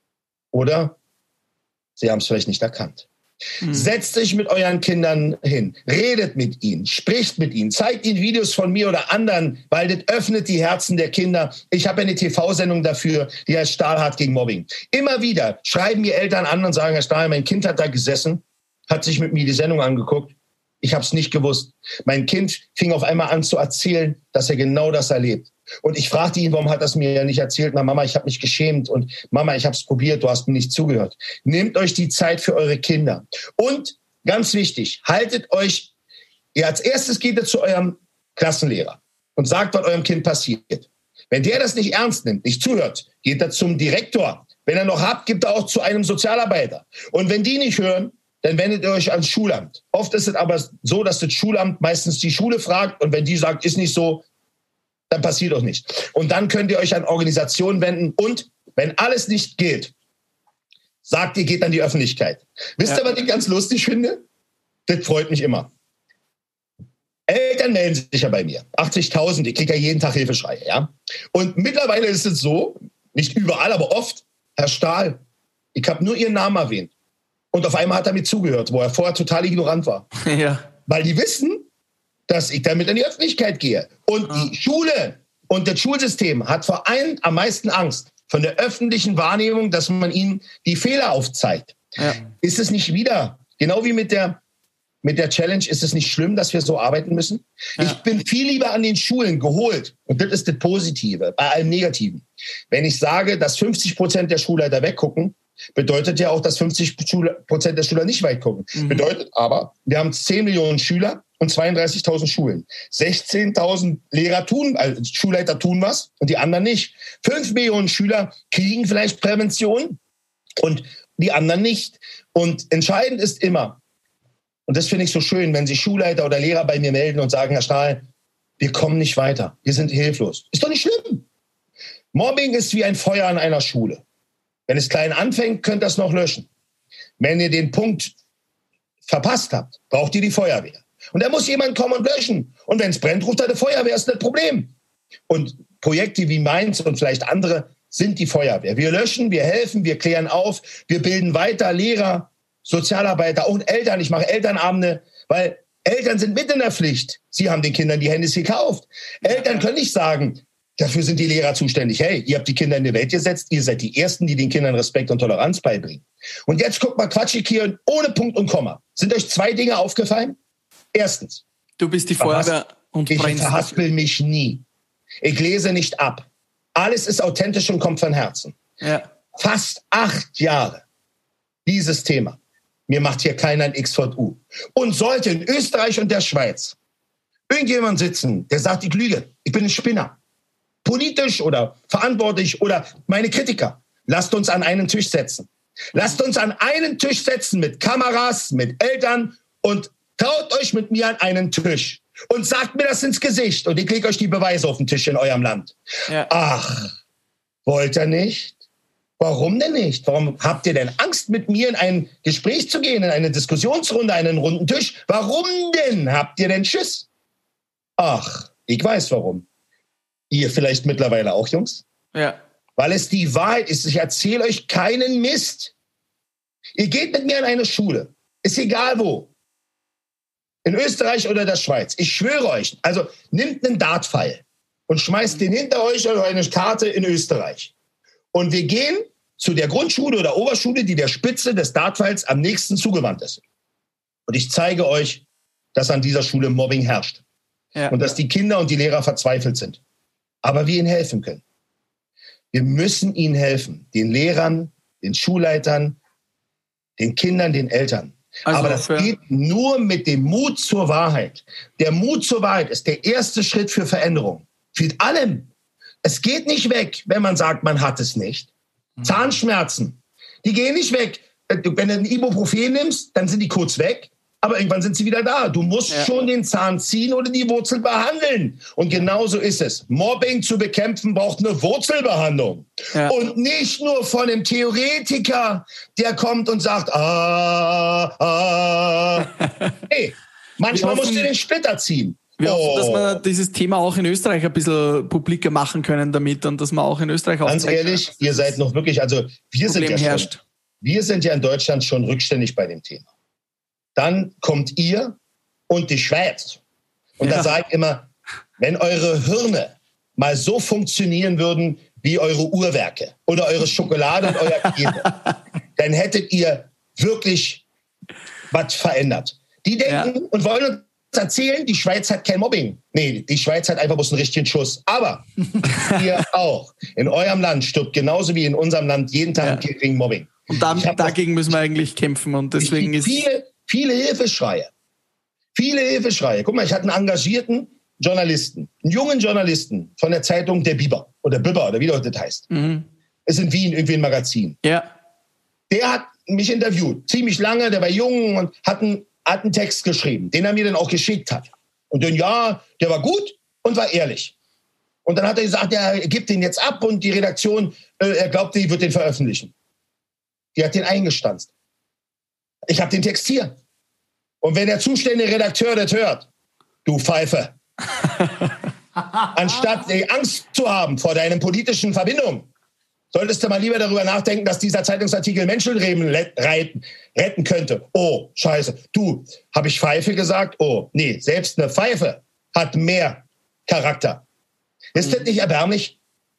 Oder sie haben es vielleicht nicht erkannt. Mhm. Setzt euch mit euren Kindern hin, redet mit ihnen, spricht mit ihnen, zeigt ihnen Videos von mir oder anderen, weil das öffnet die Herzen der Kinder. Ich habe eine T V-Sendung dafür, die heißt Stahlhart gegen Mobbing. Immer wieder schreiben mir Eltern an und sagen, Herr Stahl, mein Kind hat da gesessen, hat sich mit mir die Sendung angeguckt. Ich habe es nicht gewusst. Mein Kind fing auf einmal an zu erzählen, dass er genau das erlebt. Und ich fragte ihn, warum hat er es mir nicht erzählt? Na Mama, ich habe mich geschämt und Mama, ich habe es probiert, du hast mir nicht zugehört. Nehmt euch die Zeit für eure Kinder. Und ganz wichtig, haltet euch, ihr als erstes geht ihr zu eurem Klassenlehrer und sagt, was eurem Kind passiert. Wenn der das nicht ernst nimmt, nicht zuhört, geht er zum Direktor. Wenn er noch habt, gibt er auch zu einem Sozialarbeiter. Und wenn die nicht hören, dann wendet ihr euch ans Schulamt. Oft ist es aber so, dass das Schulamt meistens die Schule fragt und wenn die sagt, ist nicht so, dann passiert auch nicht. Und dann könnt ihr euch an Organisationen wenden und wenn alles nicht geht, sagt ihr, geht an die Öffentlichkeit. Wisst ihr, ja. was ich ganz lustig finde? Das freut mich immer. Eltern melden sich ja bei mir. achtzigtausend, ich kriege ja jeden Tag Hilfeschreie. Ja? Und mittlerweile ist es so, nicht überall, aber oft, Herr Stahl, ich habe nur Ihren Namen erwähnt. Und auf einmal hat er mir zugehört, wo er vorher total ignorant war. Ja. Weil die wissen, dass ich damit in die Öffentlichkeit gehe. Und ja. die Schule und das Schulsystem hat vor allem am meisten Angst von der öffentlichen Wahrnehmung, dass man ihnen die Fehler aufzeigt. Ja. Ist es nicht wieder, genau wie mit der, mit der Challenge, ist es nicht schlimm, dass wir so arbeiten müssen? Ja. Ich bin viel lieber an den Schulen geholt. Und das ist das Positive, bei allem Negativen. Wenn ich sage, dass fünfzig Prozent der Schulleiter weggucken, bedeutet ja auch, dass fünfzig Prozent der Schüler nicht weit gucken. Mhm. Bedeutet aber, wir haben zehn Millionen Schüler und zweiunddreißigtausend Schulen. sechzehntausend Lehrer tun, also Schulleiter tun was und die anderen nicht. fünf Millionen Schüler kriegen vielleicht Prävention und die anderen nicht. Und entscheidend ist immer, und das finde ich so schön, wenn sich Schulleiter oder Lehrer bei mir melden und sagen, Herr Stahl, wir kommen nicht weiter, wir sind hilflos. Ist doch nicht schlimm. Mobbing ist wie ein Feuer an einer Schule. Wenn es klein anfängt, könnt ihr es noch löschen. Wenn ihr den Punkt verpasst habt, braucht ihr die Feuerwehr. Und da muss jemand kommen und löschen. Und wenn es brennt, ruft er die Feuerwehr, ist das Problem. Und Projekte wie meins und vielleicht andere sind die Feuerwehr. Wir löschen, wir helfen, wir klären auf, wir bilden weiter Lehrer, Sozialarbeiter und Eltern. Ich mache Elternabende, weil Eltern sind mit in der Pflicht. Sie haben den Kindern die Handys gekauft. Eltern können nicht sagen, dafür sind die Lehrer zuständig. Hey, ihr habt die Kinder in die Welt gesetzt, ihr seid die Ersten, die den Kindern Respekt und Toleranz beibringen. Und jetzt guckt mal, quatsch ich hier ohne Punkt und Komma. Sind euch zwei Dinge aufgefallen? Erstens. Du bist die Feuerwehr und ich verhaspel mich nie. Ich lese nicht ab. Alles ist authentisch und kommt von Herzen. Ja. Fast acht Jahre dieses Thema. Mir macht hier keiner ein X J U. Und sollte in Österreich und der Schweiz irgendjemand sitzen, der sagt, ich lüge, ich bin ein Spinner. Politisch oder verantwortlich oder meine Kritiker. Lasst uns an einen Tisch setzen. Lasst uns an einen Tisch setzen mit Kameras, mit Eltern und traut euch mit mir an einen Tisch und sagt mir das ins Gesicht und ich lege euch die Beweise auf den Tisch in eurem Land. Ja. Ach, wollt ihr nicht? Warum denn nicht? Warum habt ihr denn Angst, mit mir in ein Gespräch zu gehen, in eine Diskussionsrunde, einen runden Tisch? Warum denn? Habt ihr denn Schiss? Ach, ich weiß warum. Ihr vielleicht mittlerweile auch, Jungs? Ja. Weil es die Wahrheit ist. Ich erzähle euch keinen Mist. Ihr geht mit mir in eine Schule. Ist egal wo. In Österreich oder der Schweiz. Ich schwöre euch, also nimmt einen Dartpfeil und schmeißt den hinter euch oder eine Karte in Österreich. Und wir gehen zu der Grundschule oder Oberschule, die der Spitze des Dartpfeils am nächsten zugewandt ist. Und ich zeige euch, dass an dieser Schule Mobbing herrscht. Ja. Und dass die Kinder und die Lehrer verzweifelt sind. Aber wir ihnen helfen können. Wir müssen ihnen helfen. Den Lehrern, den Schulleitern, den Kindern, den Eltern. Also aber das geht nur mit dem Mut zur Wahrheit. Der Mut zur Wahrheit ist der erste Schritt für Veränderung. Mit allem. Es geht nicht weg, wenn man sagt, man hat es nicht. Mhm. Zahnschmerzen, die gehen nicht weg. Wenn du ein Ibuprofen nimmst, dann sind die kurz weg. Aber irgendwann sind sie wieder da. Du musst ja. schon den Zahn ziehen oder die Wurzel behandeln. Und genauso ist es. Mobbing zu bekämpfen braucht eine Wurzelbehandlung. Ja. Und nicht nur von einem Theoretiker, der kommt und sagt, ah, ah. Hey, manchmal hoffen, musst du den Splitter ziehen. Wir hoffen, oh. dass wir dieses Thema auch in Österreich ein bisschen publiker machen können damit und dass man auch in Österreich auch... Ganz ehrlich, ihr seid noch wirklich, also wir sind, ja schon, wir sind ja in Deutschland schon rückständig bei dem Thema. Dann kommt ihr und die Schweiz. Und ja. da sage ich immer, wenn eure Hirne mal so funktionieren würden wie eure Uhrwerke oder eure Schokolade und euer Käse, dann hättet ihr wirklich was verändert. Die denken ja. und wollen uns erzählen, die Schweiz hat kein Mobbing. Nee, die Schweiz hat einfach bloß einen richtigen Schuss. Aber ihr auch. In eurem Land stirbt genauso wie in unserem Land jeden Tag ein Kind wegen Mobbing. Und dann, dagegen müssen wir eigentlich kämpfen. Und deswegen ist viele Viele Hilfeschreie. Viele Hilfeschreie. Guck mal, ich hatte einen engagierten Journalisten, einen jungen Journalisten von der Zeitung Der Biber oder Bibber oder wie das heißt. Mhm. Ist in Wien irgendwie ein Magazin. Ja. Der hat mich interviewt, ziemlich lange, der war jung und hat einen, hat einen Text geschrieben, den er mir dann auch geschickt hat. Und dann, ja, der war gut und war ehrlich. Und dann hat er gesagt, er gibt den jetzt ab und die Redaktion, äh, er glaubt, die wird den veröffentlichen. Die hat den eingestanzt. Ich habe den Text hier. Und wenn der zuständige Redakteur das hört, du Pfeife, anstatt Angst zu haben vor deinen politischen Verbindungen, solltest du mal lieber darüber nachdenken, dass dieser Zeitungsartikel Menschenleben retten, retten könnte. Oh, scheiße. Du, habe ich Pfeife gesagt? Oh, nee, selbst eine Pfeife hat mehr Charakter. Ist das nicht erbärmlich?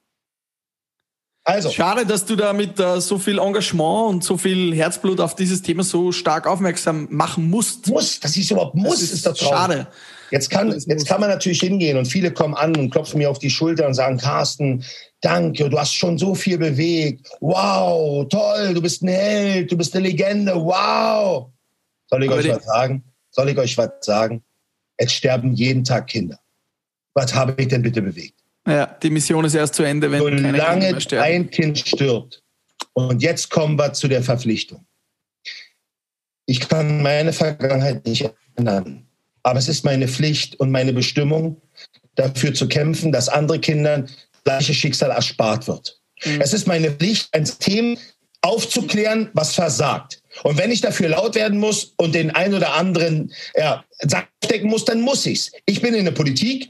Also. Schade, dass du da mit uh, so viel Engagement und so viel Herzblut auf dieses Thema so stark aufmerksam machen musst. Muss, dass ich es überhaupt muss, das ist, ist das schade. Jetzt kann, jetzt kann man natürlich hingehen und viele kommen an und klopfen mir auf die Schulter und sagen, Carsten, danke, du hast schon so viel bewegt. Wow, toll, du bist ein Held, du bist eine Legende, wow. Soll ich Aber euch was sagen? Soll ich euch was sagen? Es sterben jeden Tag Kinder. Was habe ich denn bitte bewegt? Ja, die Mission ist erst zu Ende, wenn keine Kinder mehr sterben. Solange ein Kind stirbt. Und jetzt kommen wir zu der Verpflichtung. Ich kann meine Vergangenheit nicht ändern. Aber es ist meine Pflicht und meine Bestimmung, dafür zu kämpfen, dass andere Kindern das gleiche Schicksal erspart wird. Mhm. Es ist meine Pflicht, ein System aufzuklären, was versagt. Und wenn ich dafür laut werden muss und den einen oder anderen ja, stecken muss, dann muss ich's. Ich bin in der Politik,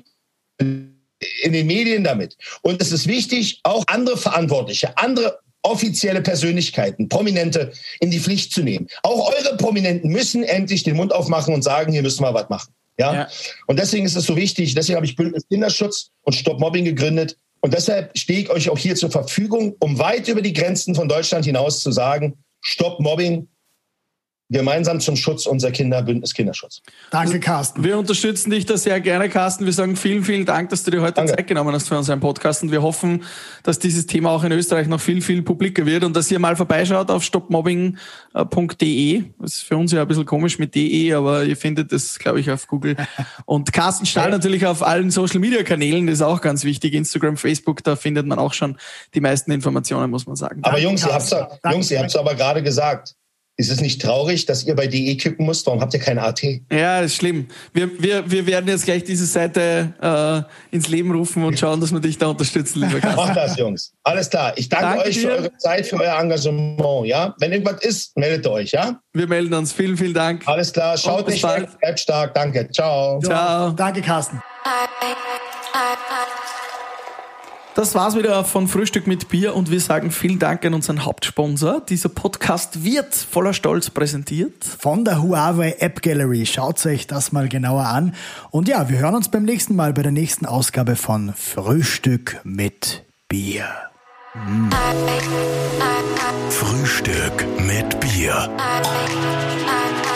in den Medien damit. Und es ist wichtig, auch andere Verantwortliche, andere offizielle Persönlichkeiten, Prominente in die Pflicht zu nehmen. Auch eure Prominenten müssen endlich den Mund aufmachen und sagen, hier müssen wir was machen. Ja? Ja. Und deswegen ist es so wichtig, deswegen habe ich Bündnis Kinderschutz und Stopp Mobbing gegründet. Und deshalb stehe ich euch auch hier zur Verfügung, um weit über die Grenzen von Deutschland hinaus zu sagen, Stopp Mobbing, gemeinsam zum Schutz unserer Kinder, Bündnis Kinderschutz. Danke, Carsten. Wir unterstützen dich da sehr gerne, Carsten. Wir sagen vielen, vielen Dank, dass du dir heute Danke. Zeit genommen hast für unseren Podcast. Und wir hoffen, dass dieses Thema auch in Österreich noch viel, viel publiker wird und dass ihr mal vorbeischaut auf stopp mobbing punkt de. Das ist für uns ja ein bisschen komisch mit de, aber ihr findet das, glaube ich, auf Google. Und Carsten Stahl natürlich auf allen Social-Media-Kanälen, das ist auch ganz wichtig. Instagram, Facebook, da findet man auch schon die meisten Informationen, muss man sagen. Aber Danke, Jungs, ihr habt's, Jungs, ihr habt's aber gerade gesagt. Ist es nicht traurig, dass ihr bei de kippen müsst? Warum habt ihr keine A T? Ja, ist schlimm. Wir, wir, wir werden jetzt gleich diese Seite äh, ins Leben rufen und schauen, dass wir dich da unterstützen, lieber Carsten. Macht das, Jungs. Alles klar. Ich danke, danke euch dir. Für eure Zeit, für euer Engagement. Ja? Wenn irgendwas ist, meldet euch. Ja? Wir melden uns. Vielen, vielen Dank. Alles klar. Schaut nicht weg. Bleibt stark. Danke. Ciao. Ciao. Danke, Carsten. Das war's wieder von Frühstück mit Bier und wir sagen vielen Dank an unseren Hauptsponsor. Dieser Podcast wird voller Stolz präsentiert von der Huawei App Gallery. Schaut euch das mal genauer an. Und ja, wir hören uns beim nächsten Mal bei der nächsten Ausgabe von Frühstück mit Bier. Mm. Frühstück mit Bier.